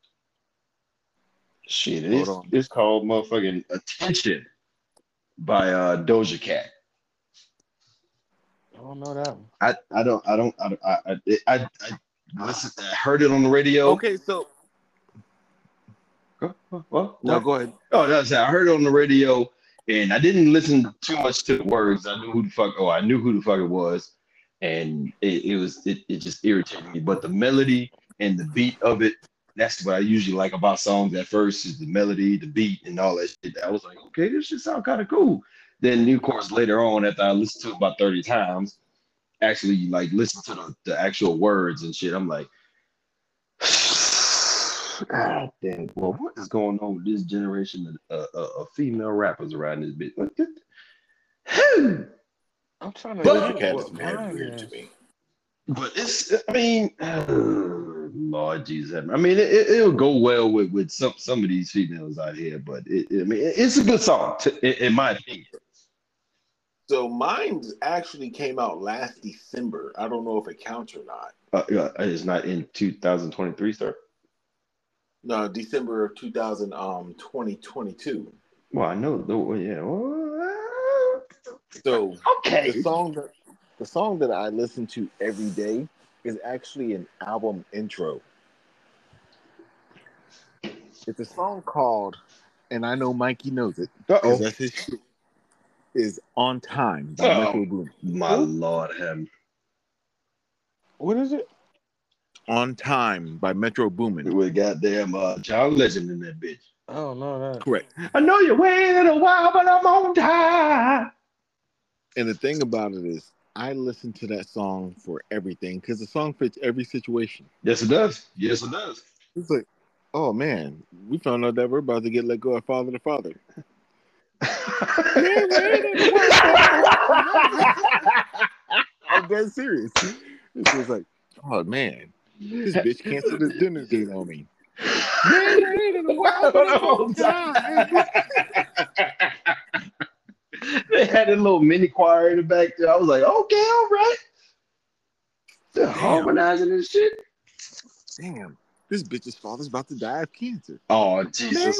Shit, Hold on. it's called motherfucking Attention by Doja Cat. I don't know that one. I listen, I heard it on the radio. Okay, so What? no, go ahead. Oh, that's it. I heard it on the radio, and I didn't listen too much to the words. I knew who the fuck. Oh, I knew who the fuck it was, and it just irritated me. But the melody and the beat of it, that's what I usually like about songs. At first, is the melody, the beat, and all that shit. I was like, okay, this shit sound kind of cool. Then, of course, later on, after I listened to it about 30 times, actually like listen to the actual words and shit, I'm like. God damn, well, what is going on with this generation of female rappers around this bitch? I'm trying to Doja think Cat is what mad mine weird to is. me. But I mean, Lord Jesus, I mean, it'll go well with some of these females out here, but I mean, it's a good song, in my opinion. So mine actually came out last December. I don't know if it counts or not. It's not in 2023, sir. No, December of 2022. Well, I know, though, yeah. So Okay. the song that I listen to every day is actually an album intro. It's a song called, and I know Mikey knows it, because that's his shit, is On Time by Metro Boomin. My Lord, him. What is it? On Time by Metro Boomin. With goddamn John Legend in that bitch. I don't know that. Correct. I know you're waiting a while, but I'm on time. And the thing about it is, I listen to that song for everything because the song fits every situation. Yes, it does. Yes, it does. It's like, oh man, we found out that we're about to get let go of Father to Father. I'm dead serious. It's just like, oh man, this bitch canceled his dinner date on me. They had a little mini choir in the back there. I was like, okay, all right. They're harmonizing this shit. Damn, this bitch's father's about to die of cancer. Oh, Jesus.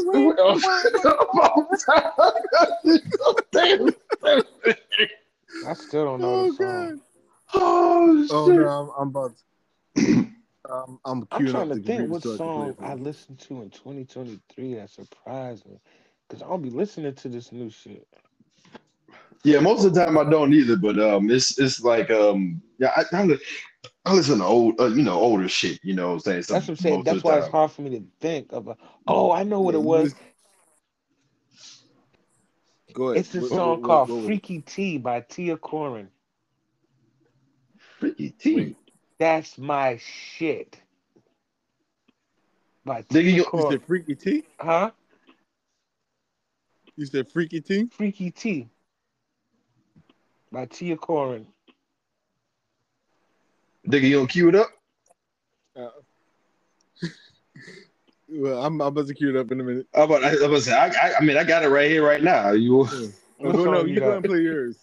I still don't know the song. Oh, shit. No, I'm about to. I'm trying to think what song I listened to in 2023 that surprised me. Because I'll be listening to this new shit. Yeah, most of the time I don't either, but it's like yeah, I listen to old older shit, you know what I'm saying? That's what I'm saying. That's why it's hard for me to think of I know what it was. Go ahead. It's a song called Freaky T by Tia Corin. Freaky T. That's my shit. By Tia Corin. You said Freaky T? Huh? You said Freaky T? Freaky T. By Tia Corin. Digga, you gonna cue it up? Well, I'm about to cue it up in a minute. I'm about to say, I mean, I got it right here, right now. You? No, you go and play yours.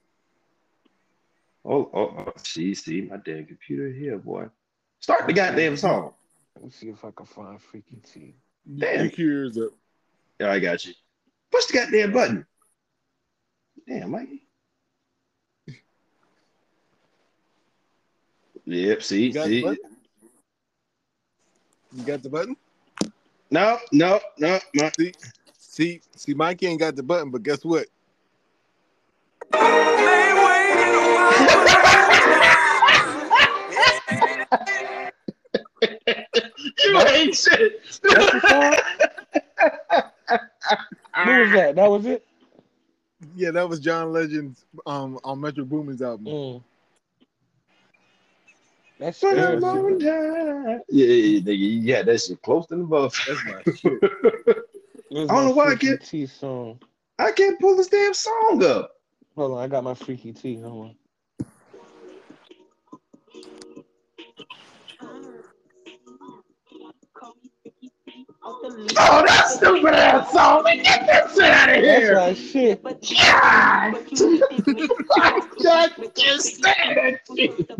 Oh, see, my damn computer here, boy. Start the goddamn song. Let me see if I can find Freaky T. Damn. You cue yours up. Yeah, I got you. Push the goddamn button. Damn, Mikey. Yep, see. You got the button? No. See, Mikey ain't got the button, but guess what? You ain't shit. What was that? That was it? Yeah, that was John Legend's on Metro Boomin's album. That's Yeah, that shit close to the buff. That's my shit. Where's I don't my know why Freaky T song? I can't pull this damn song up. Hold on, I got my Freaky T. Hold on. Oh, that stupid ass song. Man, get that shit out of That's here. my shit. God. I can't stand that shit.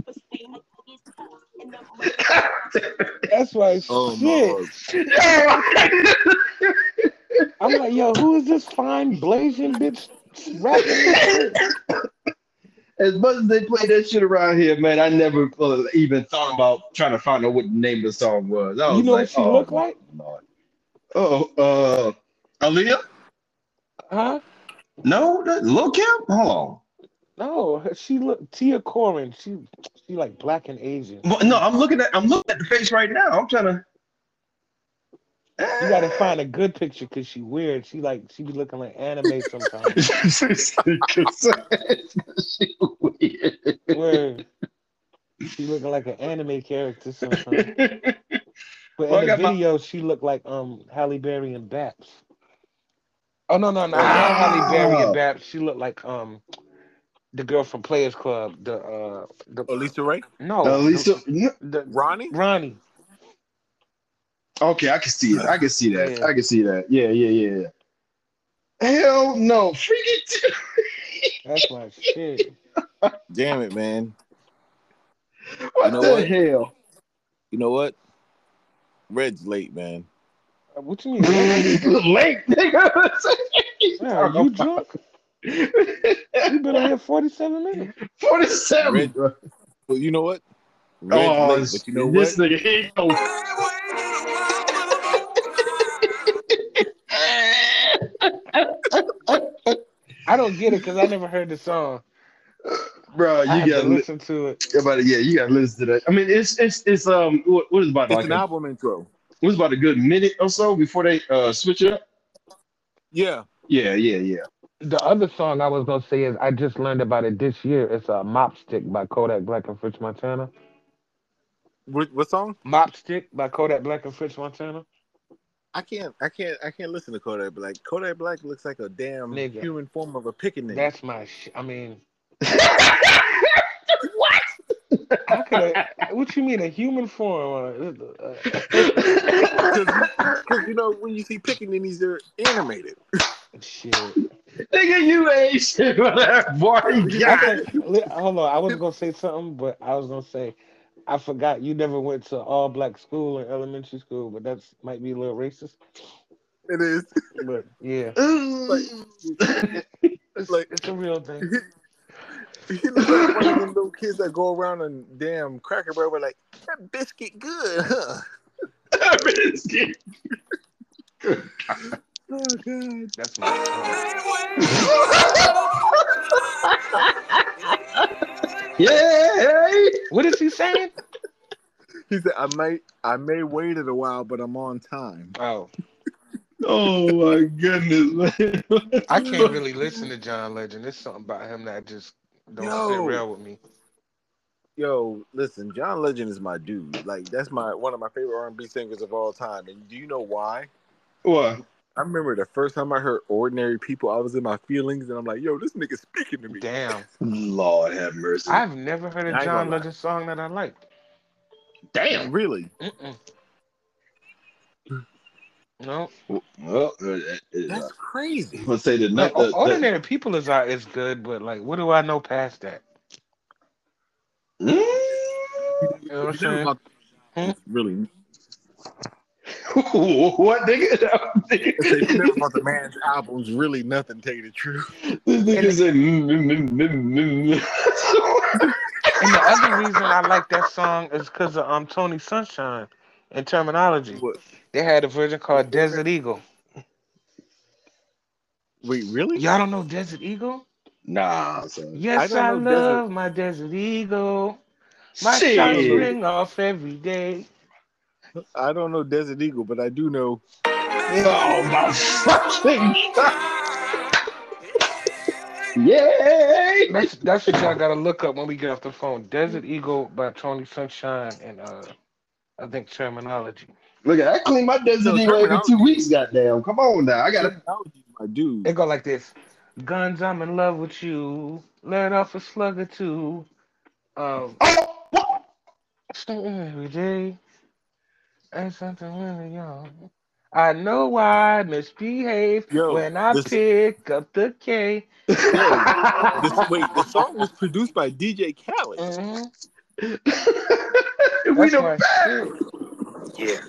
That's my Oh shit. my! I'm like, yo, who is this fine blazing bitch rapping this shit? As much as they play that shit around here, man, I never even thought about trying to find out what the name of the song was. I You was know what like, she oh, look like? Lord. Oh, Aaliyah? Huh? No, Lil Kim? Hold on. No, she look Tia Corin. She like black and Asian. Well, no, I'm looking at the face right now. I'm trying to. You gotta find a good picture because she weird. She be looking like anime sometimes. She weird. Where she looking like an anime character sometimes. But Well, in I the got my. video, she looked like Halle Berry and Baps. Oh no, not Halle Berry and Ah, Baps. She looked like the girl from Players Club. The Lisa Ray, no Lisa. the Ronnie. Ronnie. Okay, I can see it. I can see that. Yeah, I can see that. Yeah. Hell no, freaking. that's my shit. Damn it, man. What know the what? hell? You know what? Red's late, man. What you mean late? Late, nigga. Man, are you drunk? You've been on here 47 minutes. 47, Red. bro. Well, you know what? Red's Oh, late, but you know this what? nigga, he go. I don't get it because I never heard the song. Bro, I you have to gotta listen to it. you gotta listen to that. I mean, it's what is about It's like an album intro. what is about a good minute or so before they switch it up. Yeah. Yeah. The other song I was gonna say is I just learned about it this year. It's a Mop Stick by Kodak Black and Fritz Montana. What song? Mop Stick by Kodak Black and Fritz Montana. I can't listen to Kodak Black. Kodak Black looks like a damn Nigga, human form of a pickaninny. that's my shit. I mean, What? how could I? What you mean a human form? Because you know when you see pickaninnies, they're animated. Shit. Nigga, you ain't shit for that boy. Hold on. I was gonna say something, but I was gonna say I forgot you never went to all black school in elementary school, but that's might be a little racist. It is. But yeah, it's a real thing. You look like one of them little kids that go around and damn Cracker Barrel like that biscuit good, huh? Biscuit. Oh god, that's my Yeah. What is he saying? He said, I may wait it a while, but I'm on time. Oh, Oh my goodness, man. I can't really listen to John Legend. There's something about him that just don't sit real with me. Yo, listen, John Legend is my dude. Like that's one of my favorite R&B singers of all time. And do you know why? What? I remember the first time I heard Ordinary People, I was in my feelings and I'm like, yo, this nigga speaking to me. Damn. Lord have mercy. I've never heard a John Legend song that I liked. Damn. Really? No. Well, that's crazy. Let's say Ordinary People is good, but like, what do I know past that? You know what I'm saying? Really? What nigga? You never about the man's albums. Really, nothing. To tell you the truth. This nigga said. And the other reason I like that song is because of Tony Sunshine and Terminology. What? They had a version called Desert Eagle. Wait, really? Y'all don't know Desert Eagle? Nah, son. Yes, I love my Desert Eagle. My shots ring off every day. I don't know Desert Eagle, but I do know. Oh my fucking God. Yay! That's what y'all gotta look up when we get off the phone. Desert Eagle by Tony Sunshine and I think Terminology. Look at I clean my No, Desideem every 2 terminology. weeks. Goddamn, come on now. I gotta. Terminology, my dude. It go like this. Guns, I'm in love with you. Let off a slug or two. Um, Oh, what? starting every day. Ain't something really young. I know I misbehave Yo, when I this pick up the K. yo, the song was produced by DJ Khaled. Hmm. We That's the my best. shit. Yeah,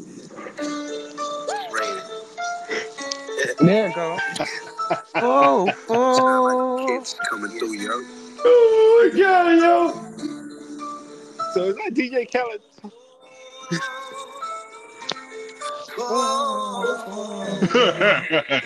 it's raining. There it go. Fo, fo. Kids coming through, yo. Oh my god, yo. So is that DJ Khaled? Fo, fo.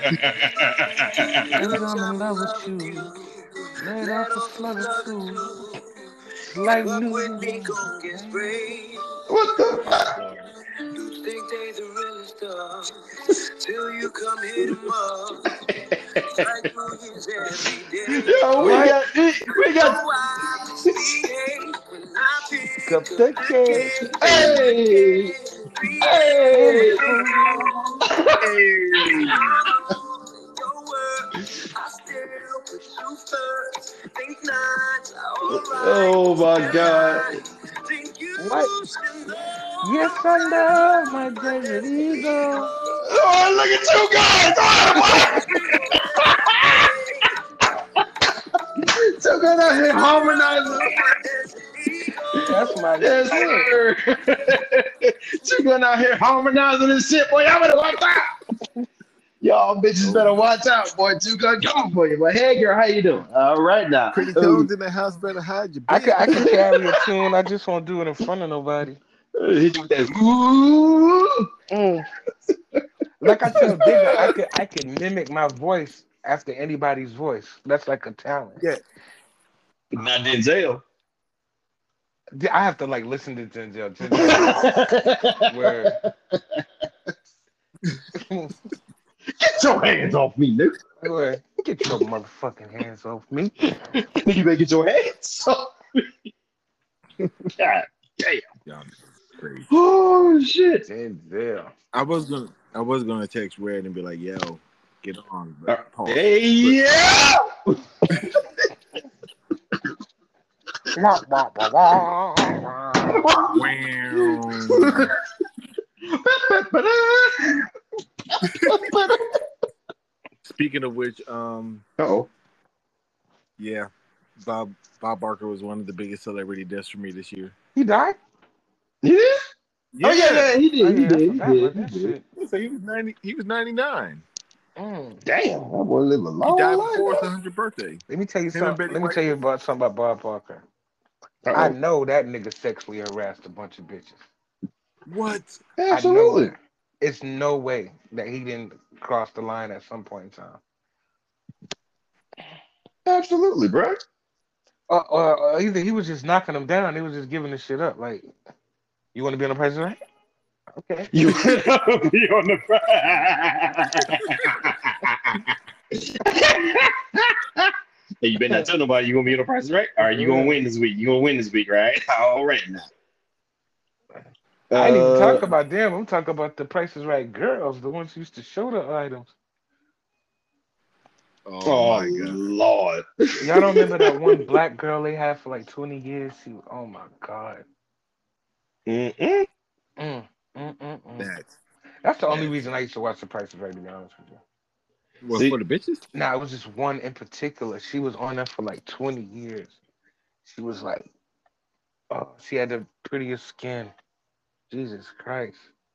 Cause I'm in love with you. Let off a slug or two. It's like Fuck with New me, York. gon' get sprayed. What the Oh fuck? god. You think they the realest stuff till you come hit 'em up. Like millions every day. Yo, we What? got we got Oh, I misbehave when I Pick pick up up the the K. game. hey And hey fool. Hey. Your word, I still put you first. Think not alright. oh my god. Think you What? should know. Yes, I love my desert eagle. Oh, look at you guys. So good out here harmonizing. That's my Yes, shit. sir. You going out here harmonizing this shit, boy. Y'all better watch out. Y'all bitches better watch out, boy. Two gun coming for you. But hey, girl, how you doing? All right now. Pretty Ooh, tones in the house better hide your I could business. carry a tune. I just won't do it in front of nobody. hit you with that. Ooh. Mm. Like I tell Digger, I could mimic my voice after anybody's voice. That's like a talent. Yeah. Not Denzel. I have to like listen to Denzel. Denzel where Get your hands off me, nigga. where get your motherfucking hands off me. Nigga, you better get your hands off me. God damn. Y'all crazy. Oh shit. Denzel. I was gonna text Red and be like, yo, get on, but pause. Hey, yeah. Wah, wah, wah, wah, wah. Wow. Speaking of which, Uh-oh. yeah, Bob Barker was one of the biggest celebrity deaths for me this year. He died? Yeah? Oh yeah, he did. Oh, He yeah, I did. He forgot did. about He that did. shit. So he was 90. He was 99. Mm. Damn, that boy live a He long died life. before his 100th birthday. Let me tell you Him and something. Betty Let me White. tell you about something about Bob Barker. I Uh-oh. know that nigga sexually harassed a bunch of bitches. What? I know Absolutely. it. It's no way that he didn't cross the line at some point in time. Absolutely, bro. Or either he was just knocking them down, he was just giving the shit up. Like, you want to be on the Price is Right? Okay. You better be on the Hey, you better not tell nobody you're gonna be on the price, right? All right, you're gonna win this week. You're gonna win this week, right? All right now. I ain't even talk about them. I'm talking about the Price is Right girls, the ones who used to show the items. Oh my god. Lord. Y'all don't remember that one black girl they had for like 20 years? Oh my God. Mm-mm. Mm, mm, mm, mm. That's The only reason I used to watch the Price is Right, to be honest with you. what See? for the bitches? Nah, it was just one in particular. She was on there for like 20 years. She was like, oh, she had the prettiest skin. Jesus Christ.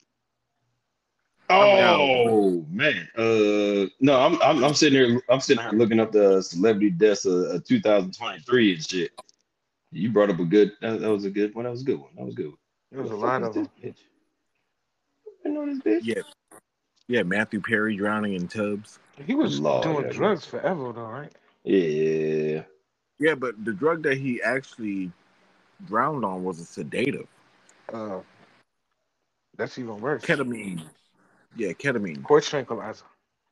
Now, Oh man. No, I'm sitting here looking up the celebrity deaths of 2023 and shit. You brought up a good that was a good one. That was a good one. That was a good one. There was Who a the fuck lot is of this them. bitch? I know this bitch. yeah, Matthew Perry drowning in tubs. He was Lord, doing yeah, drugs forever, though, right? Yeah. Yeah, but the drug that he actually drowned on was a sedative. Uh, that's even worse. Ketamine. Yeah, ketamine. Horse tranquilizer.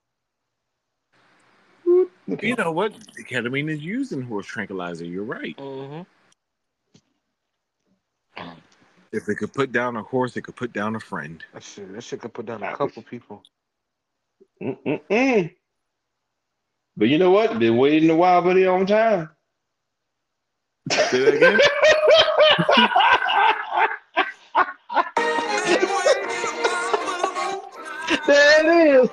Okay. You know what? Ketamine is used in horse tranquilizer. You're right. Mm-hmm. If it could put down a horse, it could put down a friend. That shit could put down a couple people. Mm-mm-mm. But you know what? Been waiting a while, but they on time. Say that again? There it is.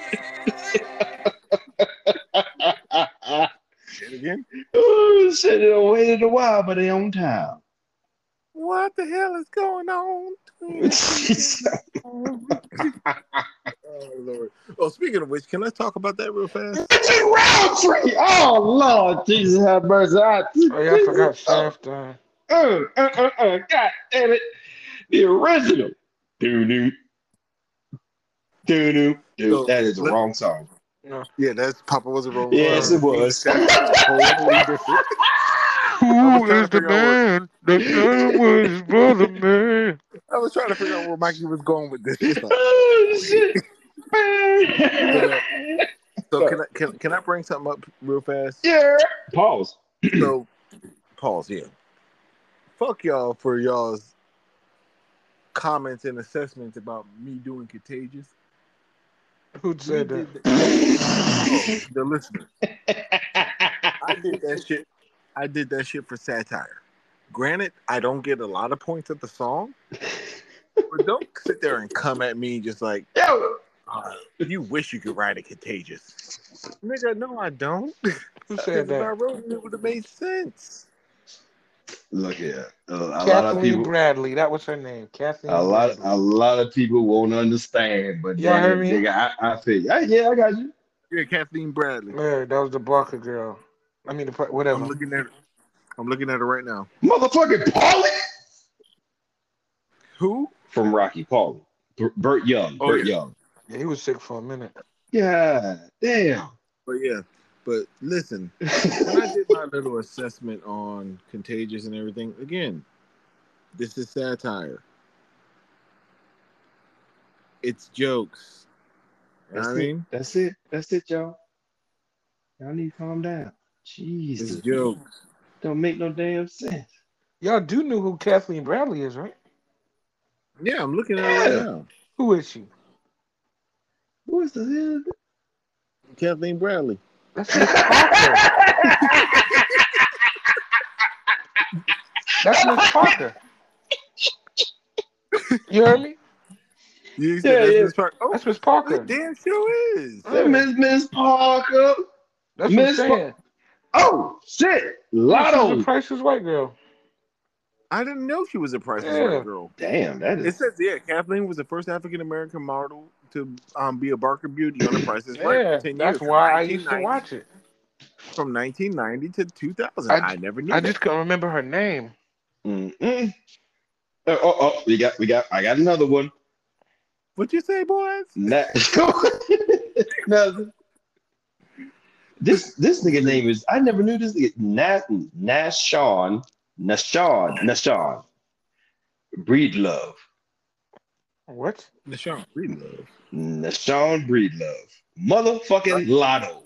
Say it again? Oh, shit, they waited a while, but they on time. What the hell is going on? Oh, Lord. Oh, speaking of which, can I talk about that real fast? Richard Roundtree! Oh, Lord, Jesus have mercy. Oh yeah, I forgot Shaft. God damn it. The original. Doo-doo. Doo-doo. So, That is the wrong song. No. Yeah, that's Papa was a wrong. Yes, it was. Totally different. Who is the man that done with his brother, man? I was trying to figure out where Mikey was going with this. It's like, Oh, shit. so can I bring something up real fast? Yeah. Pause. So, pause. Yeah. Fuck y'all for y'all's comments and assessments about me doing Contagious. Who said that? Oh, the listener. I did that shit. I did that shit for satire. Granted, I don't get a lot of points at the song, but don't sit there and come at me just like, Yo. you wish you could write a Contagious. Nigga, no, I don't. Who said If I that? wrote it, it would have made sense. Look here. A lot of Kathleen people. Bradley. That was her name. Kathleen. A Bradley. lot of people won't understand, but Y'all heard me? nigga, I feel you. Yeah, I got you. Yeah, Kathleen Bradley. Yeah, that was the Barker girl. I mean, whatever. I'm looking at it right now. Motherfucking Paulie Who? from Rocky. Paulie. Burt Young. Oh, Burt yeah. Young. Yeah, he was sick for a minute. Yeah, damn. But listen, when I did my little assessment on Contagious and everything, again, this is satire. It's jokes. You know what I mean? That's it, y'all. Y'all need to calm down. It's Jesus. jokes. Don't make no damn sense. Y'all do know who Kathleen Bradley is, right? Yeah, I'm looking at it right now. Who is she? Who is the hell? Kathleen Bradley. That's Miss Parker. That's Miss Parker. You heard me? You said that's Miss Parker. Oh, That's Miss Parker. it damn sure is. Miss Parker. That's Miss what I'm saying. Oh shit. She's Lotto. the Price's White girl. I didn't know she was a Priceless Yeah. White girl. Damn, that It is. says, Kathleen was the first African American model to be a Barker Beauty on the Priceless Right Yeah, for 10 that's years. why I used to watch it. From 1990 to 2000. I never knew I that. just couldn't remember her name. Mm-mm. I got another one. What you say, boys? Nothing. This nigga name is, I never knew this nigga. Nashawn Breedlove. What? Nashawn Breedlove. Nashawn Breedlove. Motherfucking Lotto.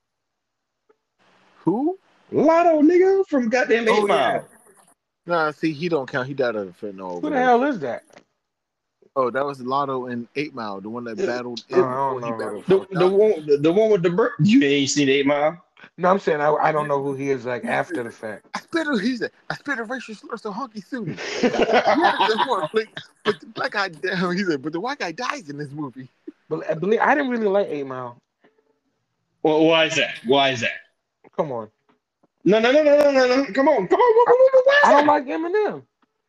Who? Lotto, nigga, from goddamn 8 Mile. Yeah. Nah, see, he don't count. He died of a fentanyl. Who the hell is that? Oh, that was Lotto in 8 Mile, the one that battled. Oh, I don't know. The one with the bird. You ain't seen 8 Mile? No, I'm saying I don't know who he is like after the fact. I spit a racial slur so honky soon. But the black guy, he said, but the white guy dies in this movie. But I didn't really like 8 Mile. Well, why is that? Come on. No. Come on. I don't like Eminem.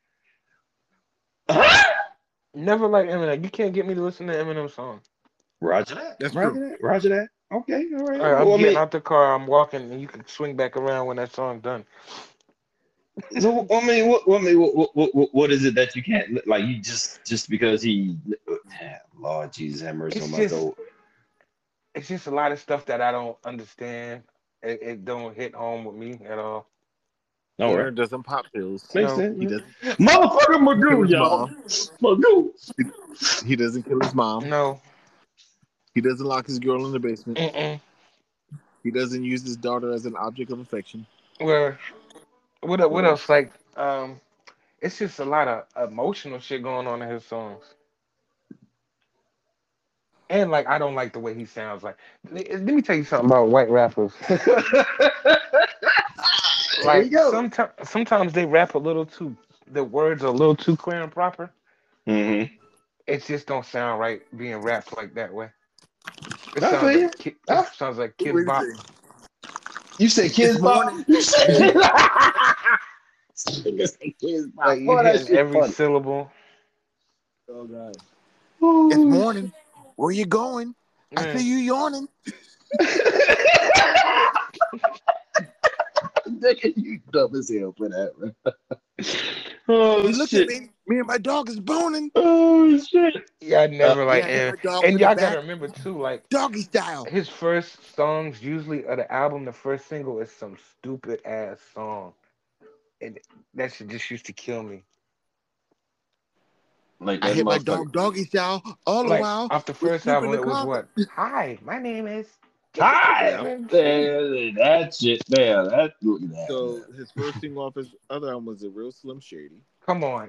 Huh? Never like Eminem. You can't get me to listen to Eminem song. Roger that. That's Roger that. Okay, all right. All right, I'm Well, getting out the car. I'm walking, and you can swing back around when that song's done. So, what is it that you can't like? You just because he, Lord Jesus, have mercy on my soul. It's just a lot of stuff that I don't understand. It don't hit home with me at all. No, Warner right. doesn't pop pills. Makes No, sense. He doesn't. Motherfucker Magoo, y'all. Magoo. He doesn't kill his mom. No. He doesn't lock his girl in the basement. Mm-mm. He doesn't use his daughter as an object of affection. Where? What else? Like, It's just a lot of emotional shit going on in his songs. And like I don't like the way he sounds. Like let me tell you something about white rappers. There you Like go. sometimes they rap a little too the words are a little too clear and proper. Mm-hmm. It just don't sound right being rapped like that way. It I sounds feel like you. it I, sounds like Kids Wait a Bop. second. you say It's Kids Bop? morning. You say Yeah. Nigga say Kids Like Bop. you Boy, that hitting shit every funny. syllable. Oh god. It's Oh, morning. Where you going? I see Man. you yawning. Nigga, you dumb as hell for that, man. Oh You look at shit. me. Me and my dog is boning. Oh shit. Yeah, I never Yeah, like I hit my dog and from the y'all gotta back. remember too, like Doggy style. his first songs usually of the album, the first single is some stupid ass song. And that shit just used to kill me. Like I that hit my motherfucker. dog doggy style all the Like while off the with first Snoop in album, the it was car. what? Hi, my name is. Hi. Shitty. That shit there. That look at that. So his first single off his other album was a real Slim Shady. Come on.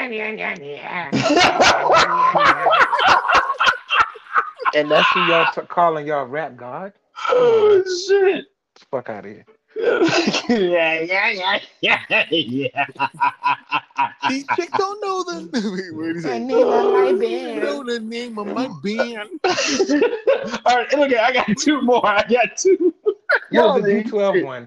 And that's who y'all calling y'all rap god? Come on, man. Oh shit. Fuck out of here. Yeah. These chicks don't know the what did he The say? name of my Know band. the name of my band. All right, look, I got two more. I got two. What was Y'all the ain't D12 shit. one?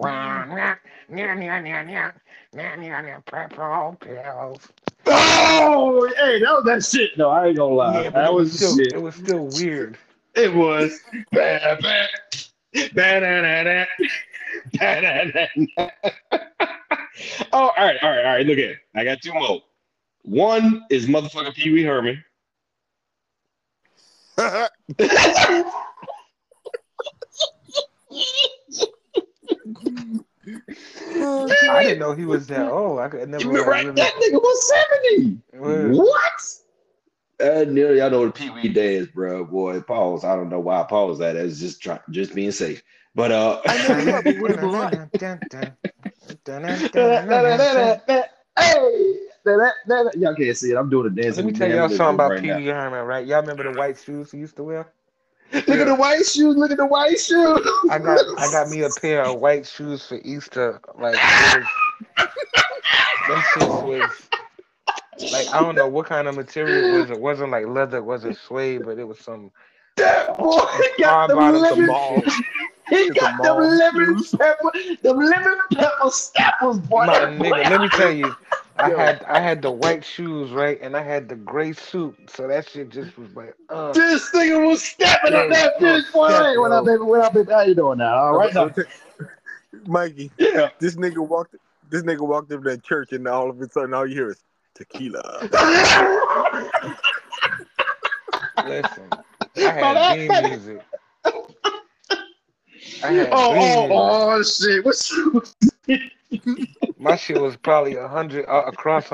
Purple pills. Oh, hey, that was that shit. No, I ain't gonna lie. Yeah, but That was the shit. it was still weird. It was. Ba, ba, ba, da, da, da, da, da, da. Oh, all right. Look at it. I got two more. One is motherfucking Pee Wee Herman. Oh, I shit. didn't know he was that old. I could never You like right? really. That nigga was 70. Well, What? Nearly, I know the Pee Wee days, bro. Boy, pause. I don't know why I paused that. It's just being safe. But I know who I but what about right? hey, y'all can't see it. I'm doing a dance Let in me the tell damn y'all living something room about right Pee now. Wee Herman, right? Y'all remember the white shoes he used to wear? Look at Yeah. the white shoes. Look at the white shoes. I got me a pair of white shoes for Easter. Like it was them shits was like I don't know what kind of material it was. It wasn't like leather, it wasn't suede, but it was some That boy got hard them bottom Some lemon. shoe mall. shit. He It's a got them mall lemon shoes. pepper snappers, boy. My That boy. nigga, let me tell you, Yo, I had the white shoes, right? And I had the gray suit. So that shit just was like, This nigga was stepping up yeah, that I was bitch, boy. Hey, what stepping. up, yo. baby? What up, baby? How you doing now? All right now. Mikey, Yeah. this nigga walked into that church and all of a sudden all you hear is tequila. Listen, I had oh, beam music. I had beam music. oh, shit. What's My shit was probably 100 across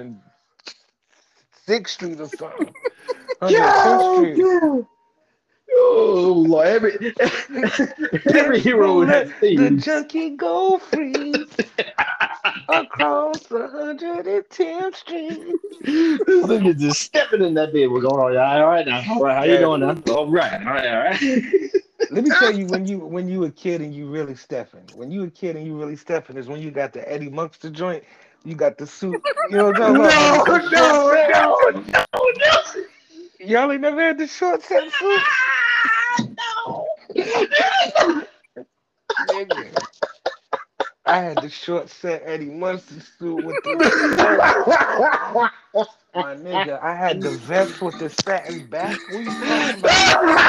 106th Street or something. 110th God, Street. God. Oh, Lord. Every hero has The theme. junkie go free across 110th Street. This nigga just stepping in that bed. We're going, all right now. All right, how you Yeah. doing now? All right, all right. Let me tell you when you a kid and you really stepping. When you a kid and you really stepping is when you got the Eddie Monkster joint. You got the suit. You know what I'm talking about? No, The short set. no. Y'all ain't never had the short set suit? No. Nigga. I had the short set Eddie Munster suit with the my nigga. I had the vest with the satin back. What you talking about?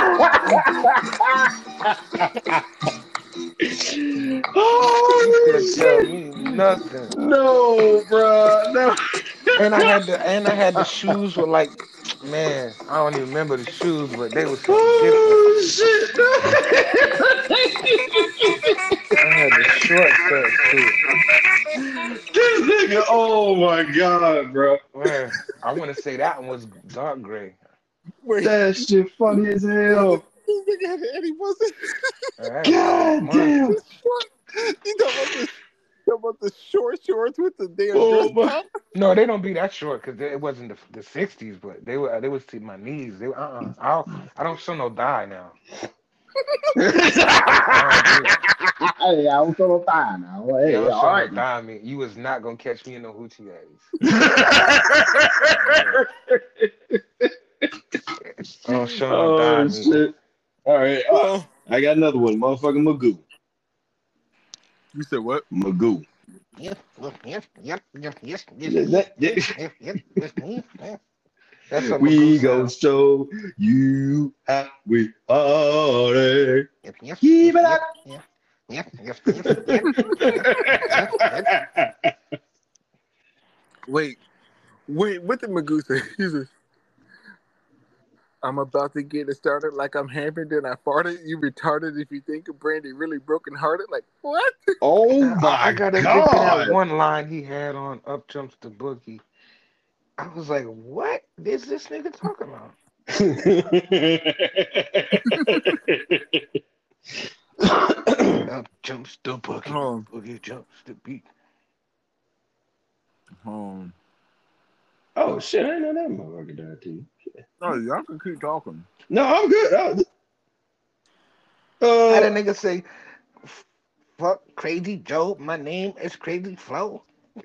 You couldn't tell Oh, me nothing. no, bro. No. And I had the shoes with like man, I don't even remember the shoes, but they was something different. Oh, shit. I had the short set suit. This nigga, oh my God, bro. Man, I want to say that one was dark gray. Wait, That shit funny as hell. this nigga had Eddie Munster. I had Eddie God damn. Munster. You talking about this? about the short shorts with the damn Oh, dress my. top? No, they don't be that short because it wasn't the '60s, but they was to my knees. They I don't show no thigh now. I don't do it. Hey, I was so fine now. Yeah, I Hey, don't all show right. no thigh. Me, you was not gonna catch me in no hoochie ass. I don't show no thigh. Oh Me. shit! All right, Oh, I got another one. Motherfucking Magoo. you said what? Magoo. Yes. That's what We Magoo gon' sounds. show you how we party. Keep it up. Wait, what did Magoo say? He said, I'm about to get it started like I'm happy, then I farted. You retarded if you think of Brandy really broken hearted. Like, what? Oh I my got addicted to that god! one line he had on Up Jumps the Boogie. I was like, what is this nigga talking about? Up jumps the boogie. Um, Boogie jumps the beat. Oh shit! I didn't know that motherfucker died too. no, y'all can keep talking. No, I'm good. How Uh, that nigga say, fuck Crazy Joe, my name is Crazy Flow.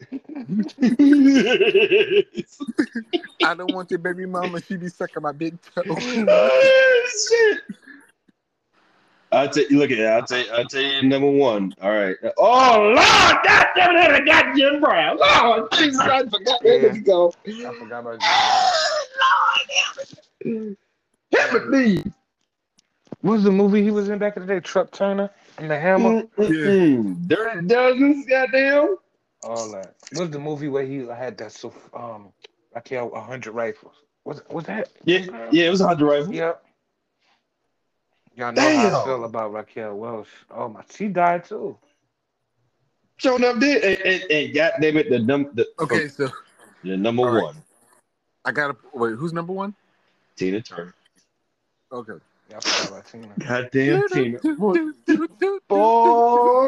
I don't want your baby mama. She be sucking my big toe. oh shit! I'll tell you. Look at that. I'll tell you number one. All right. Oh Lord, God damn it! I got Jim Brown. Lord Jesus, I forgot. There Yeah. you go. I forgot about Lord, help me. what was the movie he was in back in the day? Truck Turner and the Hammer? Dirty Dozens, goddamn. All that. What was the movie where he had that Raquel 100 rifles? Was that? Yeah, it was 100 rifle. Yep. Y'all know how I feel Damn. about Raquel Welch. Oh my, she died too. Showing up there and goddamn it, the Okay, so number all right. one, I gotta wait. Who's number one? Tina Turner. Okay. Yeah, I forgot about Tina. Goddamn Tina. Boy.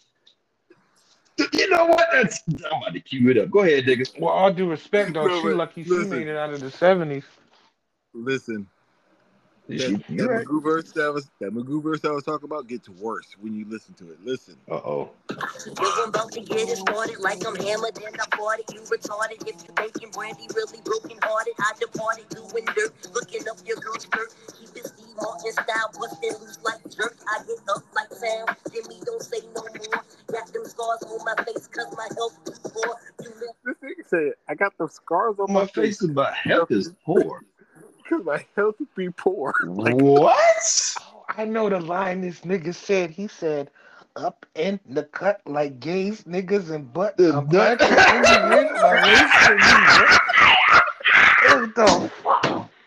You know what? I'm about to cue it up. Go ahead, nigga. Well, all due respect, though, No, she but lucky she listen. made it out of the '70s. Listen, that You right. Magoo verse that I was talking about gets worse when you listen to it. Listen. Uh-oh. I'm about to get it started like I'm hammered and I party. You retarded if you thinking Brandy really broken hearted. I departed doing dirt, looking up your girl's skirt. Keep it Steve Martin style, busting loose like jerk. I get up like Sam, Jimmy don't say no more. Got them scars on my face cause my health is poor. You left This nigga said, I got the scars on My face is my health is poor. because my health be poor. What? Oh, I know the line this nigga said. He said, "Up in the cut like gays, niggas, and butt. I'm nut- punching in the end. My race to me. What the fuck?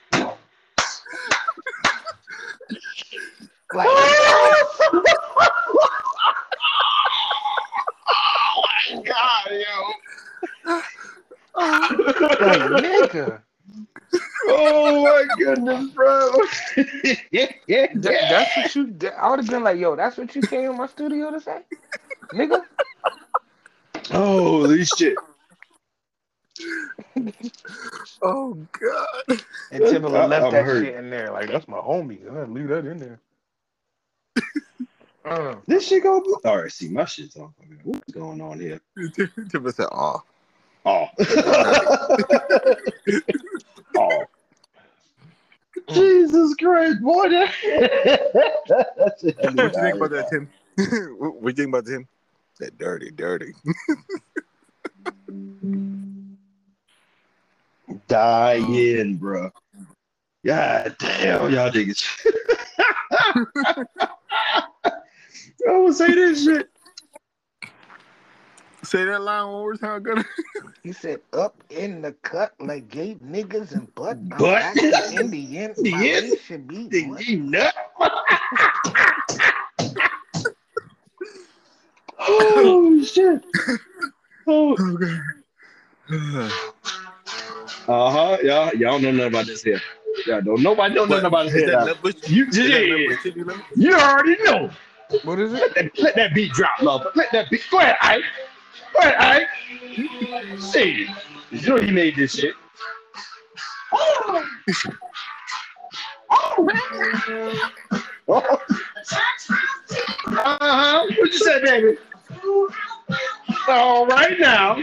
Like, God, yo. like, nigga. Oh my goodness, bro. That's what you. I would have been like, yo, that's what you came in my studio to say, nigga. Holy shit. Oh God. And Timberland left I'm that hurt. shit in there. Like, that's my homie. I gotta leave that in there. I don't know. This shit go. All right, see, my shit's on. What's going on here? Timber said, "Oh, Oh. Oh. Jesus Christ, boy. what you think about that, Tim? What you think about him? That dirty. Dying, bro. God damn, y'all niggas. I would say this shit. Say that line one more time, good. He said, up in the cut like gay niggas and butt. I'm Butt. back in Indian. My Yes. race should be one. You nut. Oh shit. Oh. Uh-huh. Y'all know nothing about this here. Yeah, nobody know nothing about this here. Now. You already know. What is it? Let that beat drop, love. Let that beat. Go ahead, Ike. Right, all right. Shit. You know he made this shit. Uh-huh. What you say, baby? All right now.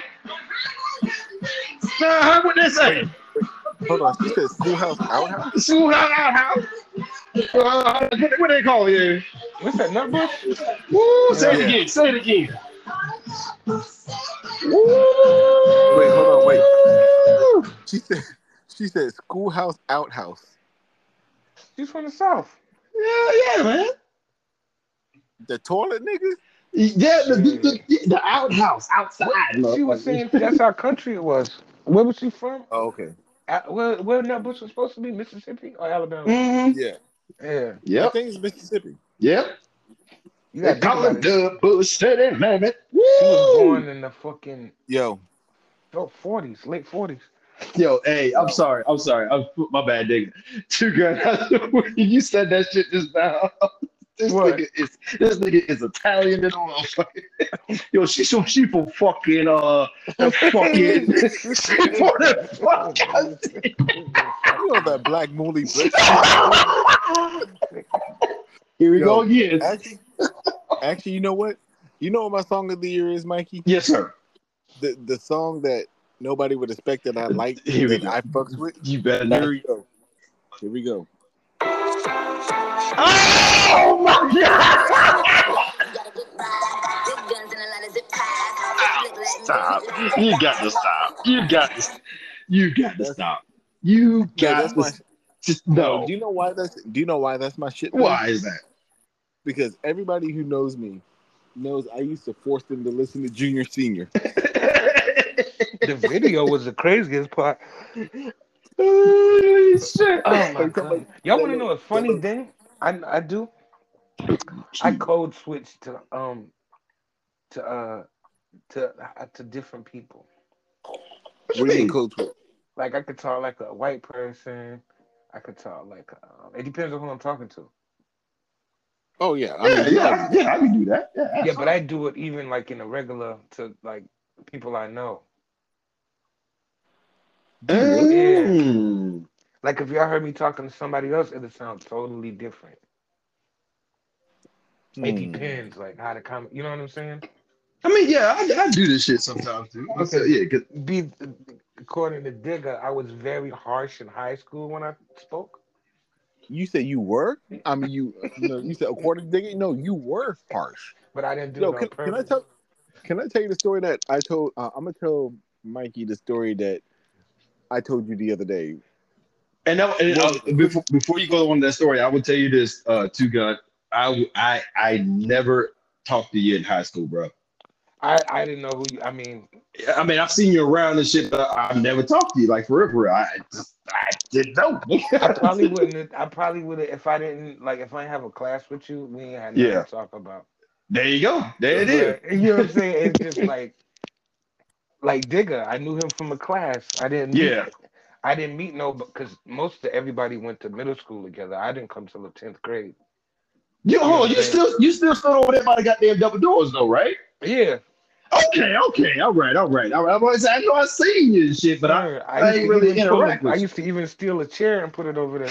Uh-huh. What they say? Hold on. She said Schoolhouse Outhouse. Schoolhouse Outhouse. What they call it? Yeah. What's that, Nutbush? Woo, say it Yeah. again. Say it again. Wait, hold on. Wait. She said Schoolhouse Outhouse. She's from the South. Yeah, man. The toilet nigga. Yeah, the outhouse outside. She was saying that's how country it was. Where was she from? Oh, okay. Where Nutbush was supposed to be? Mississippi or Alabama? Mm-hmm. Yeah. Yeah. I Yep. think it's Mississippi. Yep. You They got call it the Bush City, man. She was born in the fucking Yo. 40s, late 40s. Yo, hey, I'm sorry. My bad, nigga. Too good. You said that shit just now. This What? nigga is Italian and all. Yo, she from fucking the fucking for the fuck. You know that black mooly bitch. Here we Yo, go again. Actually, you know what? You know what my song of the year is, Mikey? Yes, sir. The song that nobody would expect that I like Here we that go. I fucks with. You better not. Here we go. Here we go. Oh my god! Stop. You got to stop. You got to stop. You got to just no. Do you know why that's my shit? Why is that? Because everybody who knows me knows I used to force them to listen to Junior Senior. The video was the craziest part. Oh, shit. Oh my god! Y'all want to know a funny thing? I do. I code switch to different people. What What do you mean code switch? Like I could talk like a white person. I could talk like it depends on who I'm talking to. Oh yeah, Yeah, I can do that. Yeah, but I do it even like in a regular to like people I know. Mm. Like if y'all heard me talking to somebody else, it'll sound totally different. It depends, like how to comment. You know what I'm saying? I mean, yeah, I do this shit sometimes too. Okay. Yeah, 'cause- According to Digger, I was very harsh in high school when I spoke. You say you were? I mean, you said according to Diggy? No, you were harsh. But I didn't do Yo, it on purpose. Can I tell you the story that I told? I'm gonna tell Mikey the story that I told you the other day. And before you go on that story, I would tell you this, Two Gun. I never talked to you in high school, bro. I didn't know who you. I mean, I've seen you around and shit, but I've never talked to you like forever. I didn't know. I probably wouldn't. I probably would have if I didn't have a class with you. We ain't had nothing to talk about. There you go. There it is. You know what I'm saying? It's just like Digger. I knew him from a class. I didn't meet no because most of everybody went to middle school together. I didn't come till the 10th grade. You still stood over there by the goddamn double doors though, right? Yeah. Okay, all right. I know I seen you and shit, but I ain't really interact with I used to even steal a chair and put it over there.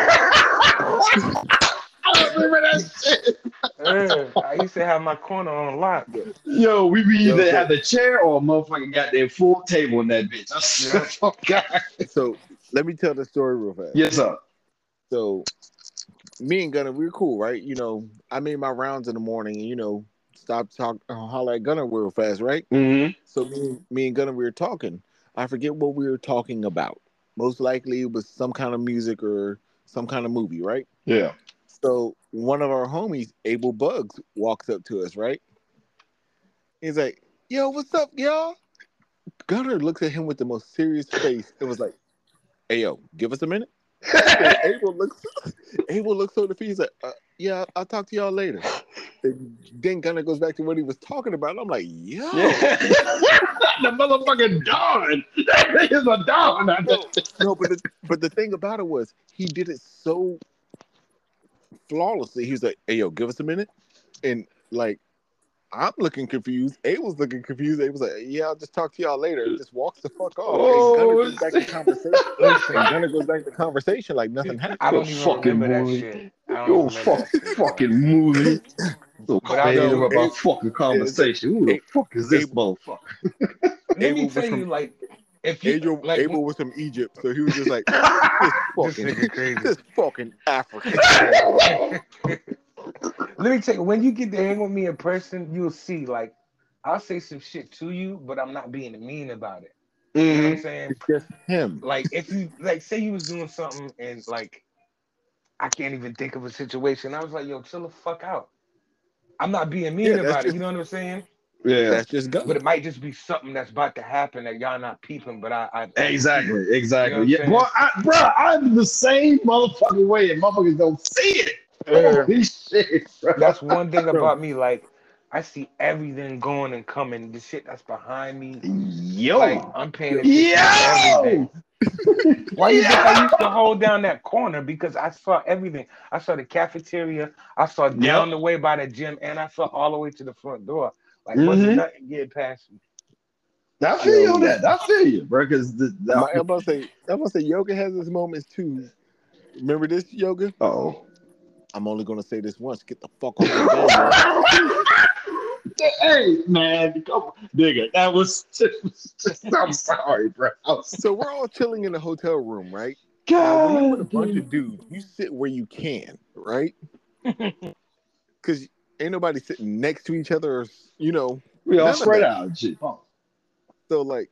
I remember that shit. I used to have my corner on lock. Yo, we either have the chair or a motherfucking goddamn full table in that bitch. I swear to God. So let me tell the story real fast. Yes, sir. So me and Gunner, we were cool, right? You know, I made my rounds in the morning, and stop talking, holler at Gunner real fast, right? Mm-hmm. So me and Gunner, we were talking. I forget what we were talking about. Most likely it was some kind of music or some kind of movie, right? Yeah. So one of our homies, Abel Bugs, walks up to us, right? He's like, "Yo, what's up, y'all?" Gunner looks at him with the most serious face. It was like, "Hey, yo, give us a minute." Abel looks so defeated. He's like, "Yeah, I'll talk to y'all later." And then Gunner goes back to what he was talking about. And I'm like, "Yo, the motherfucking Don. That is a Don. No, but the thing about it was he did it so flawlessly. He was like, "Hey, yo, give us a minute," and like I'm looking confused. A was looking confused. A was like, "Yeah, I'll just talk to y'all later." And just walks the fuck off. Oh, And Gunner goes back to conversation. Listen, And Gunner goes back to conversation like nothing happened. I don't Your even fucking remember that movie. shit. I don't Your remember that shit, bro. fucking movie. So But I made do. up about fucking conversation. Who the fuck is this motherfucker? Let me Abel was tell you, from like, if you Abel, like, Abel was from Egypt, so he was just like, this this fucking, nigga crazy. this fucking African. Let me tell you, when you get to hang with me in person, you'll see, like, I'll say some shit to you, but I'm not being mean about it. You know what I'm saying? It's just him. Like, if you, like, say you was doing something and, like, I can't even think of a situation. I was like, yo, chill the fuck out. I'm not being mean Yeah, that's about it. just- You know what I'm saying? Yeah, That's just But Gunner. it might just be something that's about to happen that y'all not peeping, but I exactly. You know what Yeah, I'm bro, I'm the same motherfucking way, and motherfuckers don't see it. Yeah. Holy shit, bro. That's one thing about me. Like, I see everything going and coming. The shit that's behind me. Yo, Like, I'm paying attention to everything. Why you think I used to hold down that corner? Because I saw everything. I saw the cafeteria. I saw down the way by the gym, and I saw all the way to the front door. Like, wasn't nothing getting past me. I feel you on that. I feel you, bro. Because I'm about to say, Yoga has his moments too. Remember this, Yoga? oh, I'm only gonna say this once. Get the fuck off the bed. hey man, come on, nigga. That was just I'm sorry, bro. So we're all chilling in the hotel room, right? Now, when you're with a God, bunch of dudes, you sit where you can, right? Because ain't nobody sitting next to each other, or, you know. we all none of spread that. out and shit. Oh. So, like,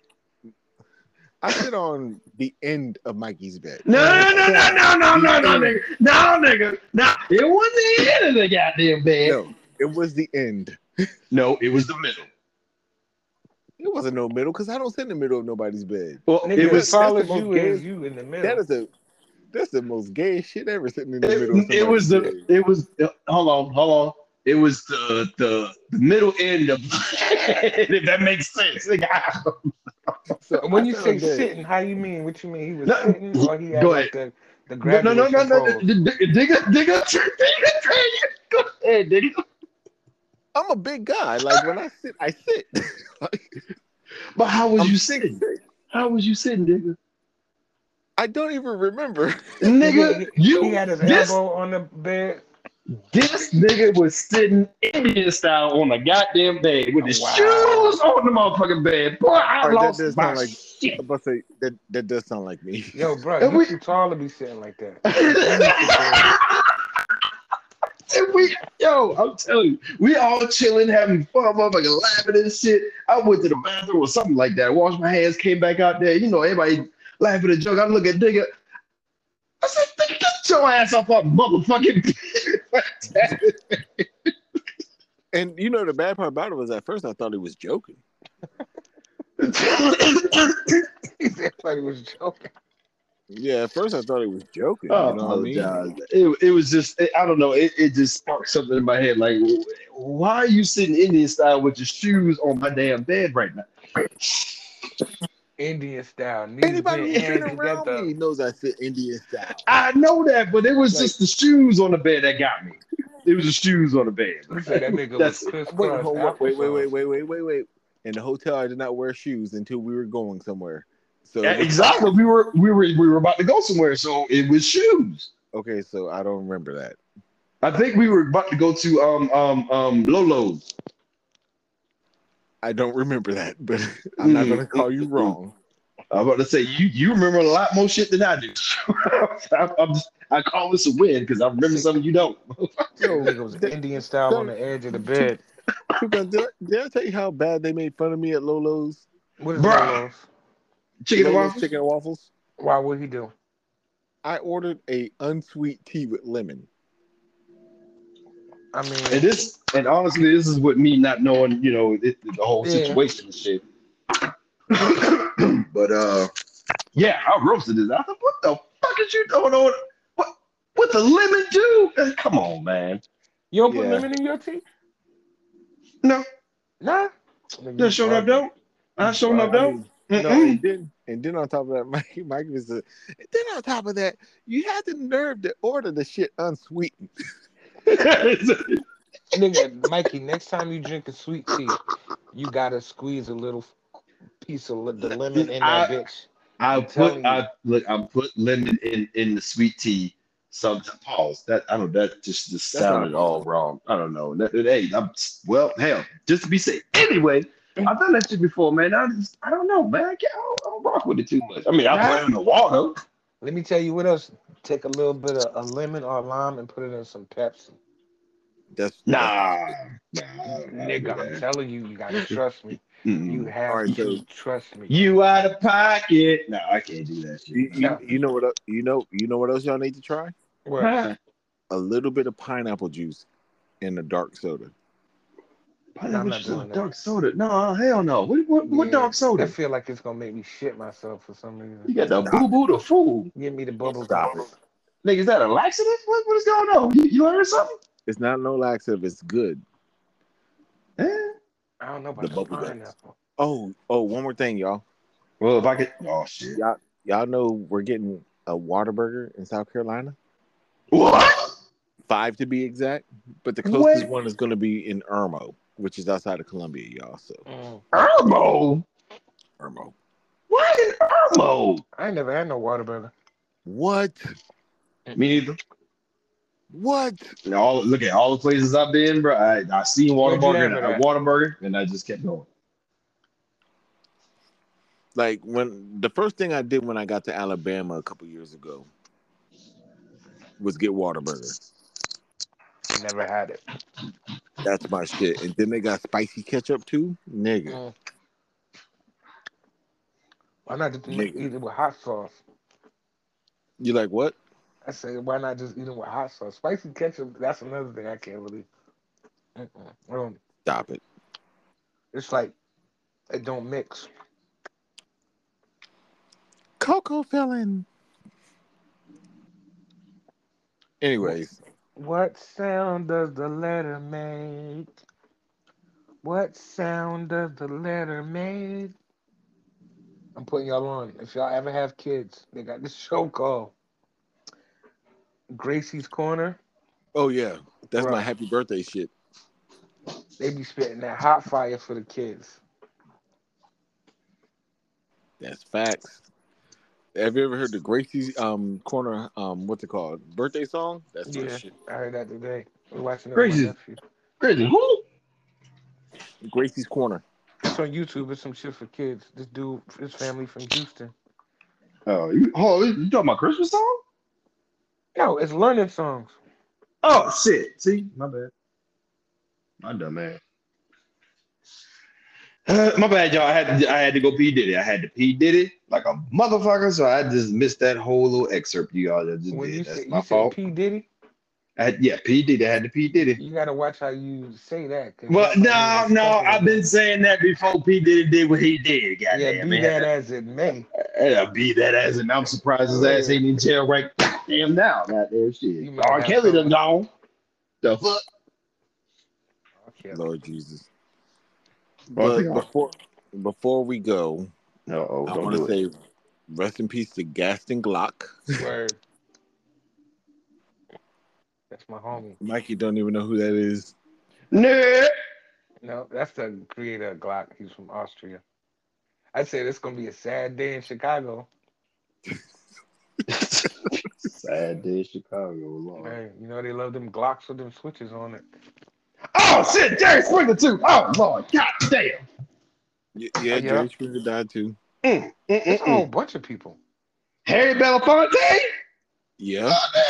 I sit on the end of Mikey's bed. No, nigga. No, nigga. No, it wasn't the end of the goddamn bed. No, it was the end. No, it was the middle. It wasn't no middle, because I don't sit in the middle of nobody's bed. Well, Nigga, it was. as tall that's as the you most is, gay- you in the middle. That's the most gay shit ever, sitting in the middle of It was somebody's the. bed. It was. Hold on. It was the middle end of. If that makes sense. So When I you sit say on bed. sitting, how you mean? What you mean? He was No, sitting, or he had go like the No, gradual controls? Digga. Go ahead, digga. I'm a big guy. Like, when I sit, I sit. But how was I'm you 6'6". sitting? How was you sitting, nigga? I don't even remember. Nigga, He had his elbow on the bed. This nigga was sitting Indian style on the goddamn bed with his Wow. shoes on the motherfucking bed. Boy, I All right, lost that does my sound like. shit. I'm about to say that does sound like me. Yo, bro, And you we- too tall to be sitting like that. I'm telling you, we all chilling, having fun, motherfucking laughing and shit. I went to the bathroom or something like that, washed my hands, came back out there. You know, everybody laughing at joke. I look at nigga. I said, "Nigga, get your ass off our motherfucking bed." And you know the bad part about it was at first I thought he was joking. He said like he was joking. Yeah, at first I thought he was joking. I You know what I mean? apologize. It was just, I don't know. It just sparked something in my head. Like, why are you sitting Indian style with your shoes on my damn bed right now? Indian style. Knees Anybody bent, who's been hands around together. me knows I sit Indian style. I know that, but it was Like- just the shoes on the bed that got me. It was the shoes on the bed. You said that nigga was That's it. crisscross. Wait, hold on. Wait. applesauce. In the hotel, I did not wear shoes until we were going somewhere. So Yeah, exactly. We were about to go somewhere, so it was shoes. Okay, so I don't remember that. I think we were about to go to Lolo's. I don't remember that, but I'm not going to call you wrong. I'm about to say you remember a lot more shit than I do. I call this a win because I remember something you don't. Yo, nigga was Indian style on the edge of the bed. Did I tell you how bad they made fun of me at Lolo's? What is Bruh. Lolo's? Chicken and Lolo's waffles? Chicken and waffles. Why would he do? I ordered a unsweet tea with lemon. I mean, And honestly, this is what me not knowing, the whole Yeah. situation and shit. But yeah, I roasted this. I thought, what the fuck is you doing on? What the lemon do? Come on, man. you don't put Yeah. lemon in your tea? No, Nah. just showing up don't. I showing up don't. No, and then on top of that, Mike was and then on top of that, you had the nerve to order the shit unsweetened. Nigga, Mikey, next time you drink a sweet tea, you gotta squeeze a little piece of the lemon in that I bitch. I I'm put telling you, I look I put lemon in the sweet tea. Sometimes pause. That I don't. That just That's not a sounded all pause. wrong. I don't know. Hey, well, hell, just to be safe. Anyway, I've done that shit before, man. I don't know, man. I don't rock with it too much. I mean, I put nah. it in the water. Let me tell you what else. Take a little bit of a lemon or lime and put it in some Pepsi. That's not Nah, good. nah, I don't do Nigga, I'm that. telling you, you gotta trust me. You Mm-mm. All have right, so to trust me. You out of pocket. No, I can't do that shit. No, you know what you know what else y'all need to try? what? Nah. A little bit of pineapple juice in a dark soda. No, I'm Pineapple not juice in a doing that. dark soda. No, hell no. What Yeah, dark I soda? feel like it's gonna make me shit myself for some reason. You got the boo Stop it. boo the fool. Give me the bubble Stop guts. it. Nigga, is that a laxative? What is going on? You heard something? It's not no laxative. It's good. Eh? I don't know The about the bubble guts. pineapple. One more thing, y'all. Well, if I could. Oh shit. Y'all know we're getting a Whataburger in South Carolina. What? 5 to be exact. But the closest What? one is going to be in Irmo, which is outside of Columbia, y'all. So Mm. Irmo? Irmo. What in Irmo? I ain't never had no Whataburger. What? Me neither. What? Look at all the places I've been, bro. I seen Where'd you Whataburger have and it a at? Whataburger, and I just kept going. Like when the first thing I did when I got to Alabama a couple years ago was get Whataburger. Never had it. That's my shit. And then they got spicy ketchup too, nigga. Mm. Why not just Nigga. eat it with hot sauce? You like what? I say, why not just eat it with hot sauce? Spicy ketchup, that's another thing I can't really. Mm-mm. Stop it. It's like it don't mix. Cocoa filling. Anyways, What sound does the letter make? What sound does the letter make? I'm putting y'all on. If y'all ever have kids, they got this show called Gracie's Corner. oh yeah, that's my Bruh, happy birthday shit. they be spitting that hot fire for the kids. That's facts. Have you ever heard the Gracie's corner what's it called? Birthday song? That's my Yeah, shit. I heard that today. We're watching it with my Crazy, nephew. crazy. Who? Gracie's corner. It's on YouTube. It's some shit for kids. This dude, his family from Houston. You talking about Christmas song? No, it's learning songs. Oh shit. See, my bad. My dumb man. My bad, y'all. I had to go P Diddy. I had to P Diddy like a motherfucker, so I just missed that whole little excerpt you all just When did. That's you my said fault. P Diddy, Yeah, P Diddy. I had to P Diddy. you gotta watch how you say that, cause Well, that might mean no, it's no. something I've been again. saying that before P Diddy did what he did. Yeah, Goddamn, be that as it may. Be that as, and I'm surprised his ass Yeah, ain't in jail right goddamn now. Goddamn shit. you might R. have Kelly done something. gone. The fuck? Okay. Lord Jesus. Oh, I think But before we go, oh, I don't want to do it. say rest in peace to Gaston Glock. Word. That's my homie. Mikey don't even know who that is. Nah. No, that's the creator of Glock. He's from Austria. I'd say this gonna be a sad day in Chicago. Sad day, Chicago, Lord. Man, you know they love them Glocks with them switches on it. Oh shit, Jerry Springer too. Oh Lord, god damn. Yeah, Yeah, Jerry Springer died too. Mm, mm, it's mm, a whole mm. bunch of people. Harry Belafonte. Yeah.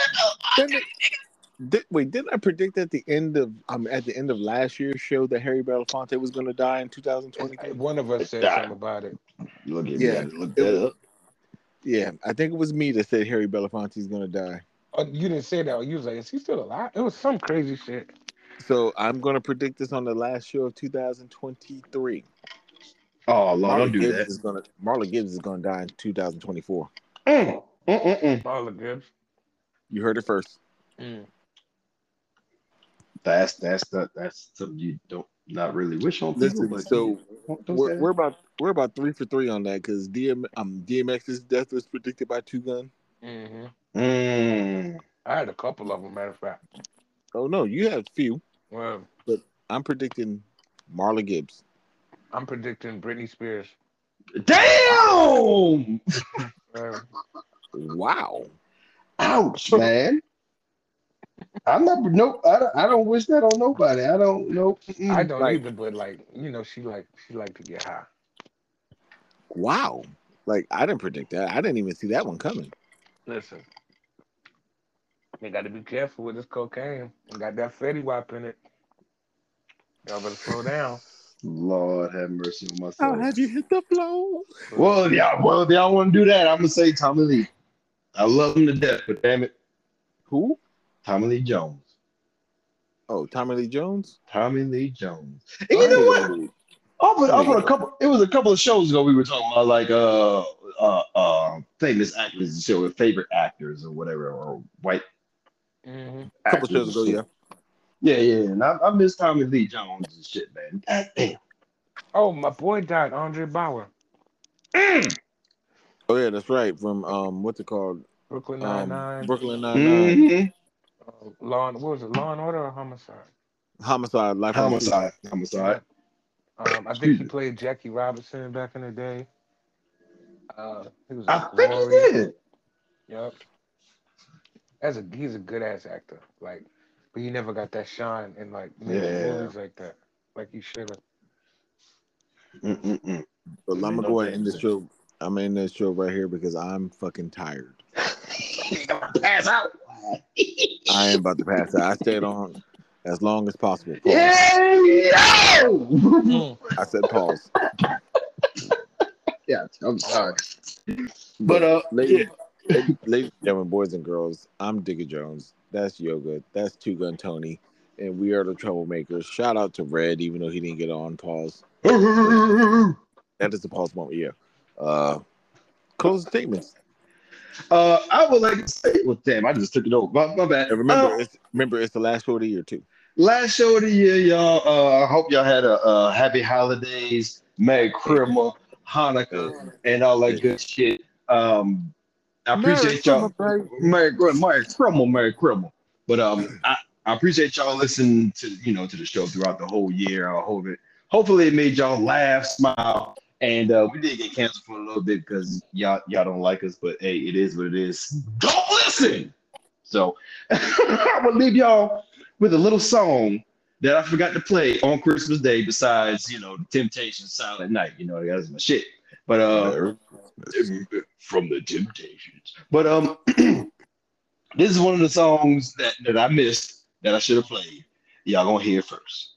Wait, didn't I predict at the end of last year's show that Harry Belafonte was going to die in 2023? One of us said something about it. Look at me, Yeah, got to look it that was. up. Yeah, I think it was me that said Harry Belafonte is going to die. Oh, you didn't say that. You was like, is he still alive? It was some crazy shit. So I'm going to predict this on the last show of 2023. Oh Lord, don't do that. Marla Gibbs is going to die in 2024. Mm, mm, mm, mm. All the good. You heard it first. Mm. That's something you don't not really wish on people, Listen, but so don't say that. we're about 3 for 3 on that because DMX's death was predicted by Two Gun. Hmm. Mm. I had a couple of them, matter of fact. Oh no, you had a few. Well, but I'm predicting Marla Gibbs. I'm predicting Britney Spears. Damn! Well, Wow. Ouch, man. I'm not. Nope. I don't wish that on nobody. I don't. Nope. I Mm-mm. don't Like, either, but like she like to get high. wow. Like, I didn't predict that. I didn't even see that one coming. Listen, you got to be careful with this cocaine. It got that Fetty Wap in it. Y'all better slow down. Lord have mercy on my How soul. have you hit the floor? Look, Well, if y'all want to do that, I'm gonna say Tommy Lee. I love him to death, but damn it, Who? Tommy Lee Jones. Oh, Tommy Lee Jones? Tommy Lee Jones. And you I know ain't what? gonna do it. I Off ain't of a gonna. couple, it was a couple of shows ago we were talking about like famous actors and show with favorite actors or whatever or white hmm A couple actors shows and ago, shit. yeah. Yeah. And I miss Tommy Lee Jones and shit, man. God damn. Oh, my boy died, Andre Bauer. Oh yeah, that's right. From what's it called? Brooklyn Nine-Nine. Brooklyn Nine-Nine. Mm-hmm. What was it? Law and Order or Homicide? Homicide, Life on the Street. Homicide. Yeah. I think Excuse he me. played Jackie Robinson back in the day. He was in I think he Glory. did. Yep. He's a good ass actor. Like, but he never got that shine in like major Yeah. movies like that. Like he should have. Mm-mm-mm. But I'm Ain't gonna no go ahead and damn end this thing. show. I'm in this show right here because I'm fucking tired. Pass out. I am about to pass out. I stayed on as long as possible. Pause. Yeah, yo! Mm. I said pause. Yeah, I'm sorry. But But yeah. ladies and gentlemen, boys and girls, I'm Digger Jones. That's Yoga. That's Two Gun Tony. And we are the Troublemakers. Shout out to Red, even though he didn't get on pause. But that is the pause moment, yeah. Closing statements. I would like to say, well, damn, I just took it over. My bad. And remember, it's the last show of the year too. Last show of the year, y'all. I hope y'all had a happy holidays, Merry Hey, Christmas, hey, Hanukkah, and all that hey. good shit. I Merry appreciate y'all. Christmas, baby. Merry Christmas. But I appreciate y'all listening to to the show throughout the whole year. I hope it. Hopefully, it made y'all laugh, smile, and we did get canceled for a little bit because y'all don't like us. But hey, it is what it is. Don't listen. So I'm gonna leave y'all with a little song that I forgot to play on Christmas Day. Besides, the Temptations Silent Night. That's my shit. But Merry Christmas. from the Temptations. But this is one of the songs that I missed that I should have played. Y'all gonna hear it first.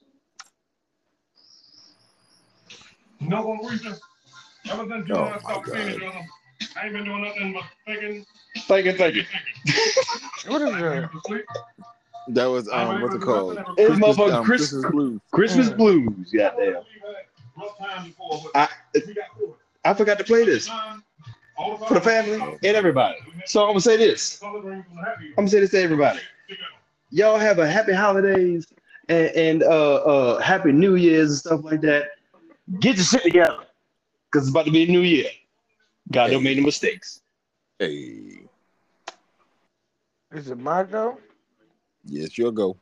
No one reason. Ever since you and Oh I my stopped seeing each God. other, I ain't been doing nothing but thinking. What is that? That was what's it called? It's Christmas motherfucking Christmas blues. Christmas Mm. blues. Goddamn. I I forgot to play this for the family and everybody. So I'm gonna say this. I'm gonna say this to everybody. Y'all have a happy holidays and happy New Year's and stuff like that. Get your shit together, cause it's about to be a new year. God don't make Hey, no mistakes. hey. Is it my go? Yes, you'll go.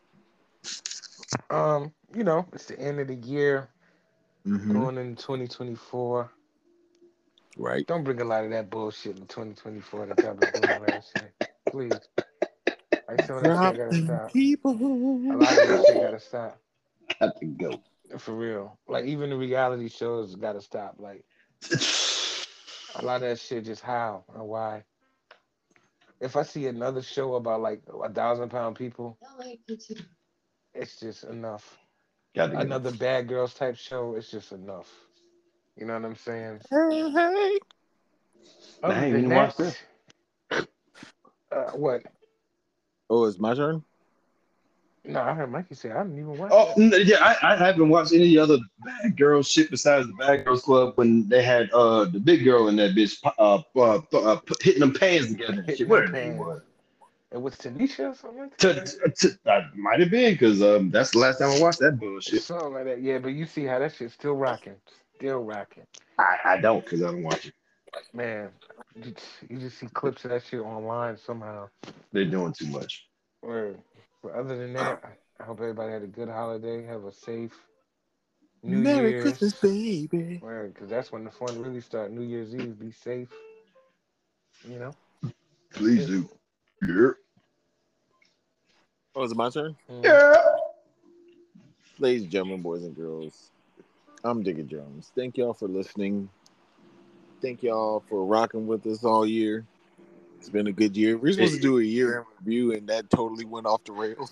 It's the end of the year, Mm-hmm. going into 2024. Right. Don't bring a lot of that bullshit in 2024 that y'all been doing last year. Please. Like some of that shit Drop gotta them stop. people. A lot of that shit gotta stop. Got to go. For real. Like even the reality shows gotta stop. Like a lot of that shit just how and why. If I see another show about like 1,000 pound people, it's just enough. Got to go. Another Bad Girls type show, it's just enough. You know what I'm saying? Hey, hey. I Other ain't than even watched that, this. what? Oh, it's my turn? No, I heard Mikey say I didn't even watch Oh that. yeah, I haven't watched any other Bad Girls shit besides the Bad Girls Club when they had the big girl in that bitch hitting them pans together and shit. Hitting them What her name pans. was? It was Tanisha or something like that. Might have been because that's the last time I watched that bullshit. Something like that. Yeah, but you see how that shit's still rocking. Still rocking. I don't because I don't watch it. Man, you, you just see clips of that shit online somehow. They're doing too much. Or, but other than that, I hope everybody had a good holiday. Have a safe New Merry Year's. Christmas, baby. Because that's when the fun really starts. New Year's Eve. Be safe. You know. Please do. Yeah. Oh, is it my turn? Mm. Yeah. Ladies and gentlemen, boys and girls, I'm Digger Jones. Thank y'all for listening. Thank y'all for rocking with us all year. It's been a good year. We're supposed to do a year in review, and that totally went off the rails.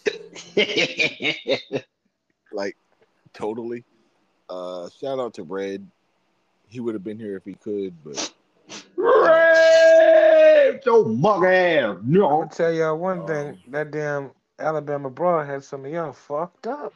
Like, totally. Shout out to Red. He would have been here if he could, but Ray! Your mug ass. I'm No. gonna tell y'all one thing. That damn Alabama broad had some of y'all fucked up.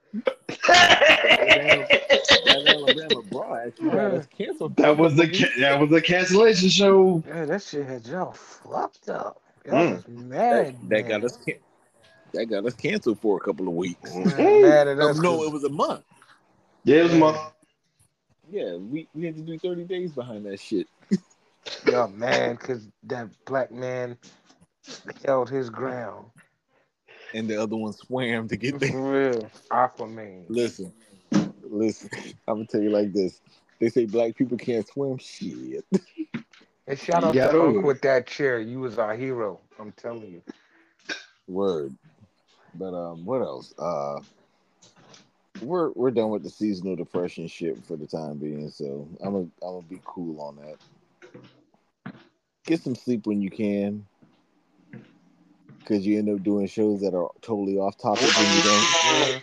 that Alabama bra actually got us canceled. For That was the cancellation show. Yeah, that shit had y'all fucked up. Y'all was mad, that got us. That got us canceled for a couple of weeks. mad at us. No, it was a month. Yeah, it was a month. Yeah, we had to do 30 days behind that shit. Y'all mad because that black man held his ground. And the other one swam to get there. For real. Aquaman. Listen. I'm going to tell you like this. They say black people can't swim. Shit. And shout out to Unc with that chair. You was our hero. I'm telling you. Word. But what else? We're done with the seasonal depression shit for the time being, so I'm gonna be cool on that. Get some sleep when you can, because you end up doing shows that are totally off topic when you don't.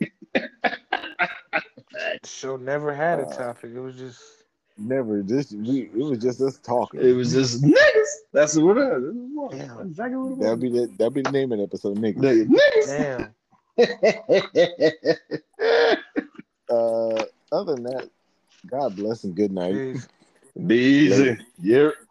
The show never had a topic. It was just never. It was just us talking. It was just niggas. That's what it is. Damn. Exactly what it was. That'd be the name of the episode, niggas. Niggas. Damn. Other than that, God bless and good night. Peace. Be easy. Yep.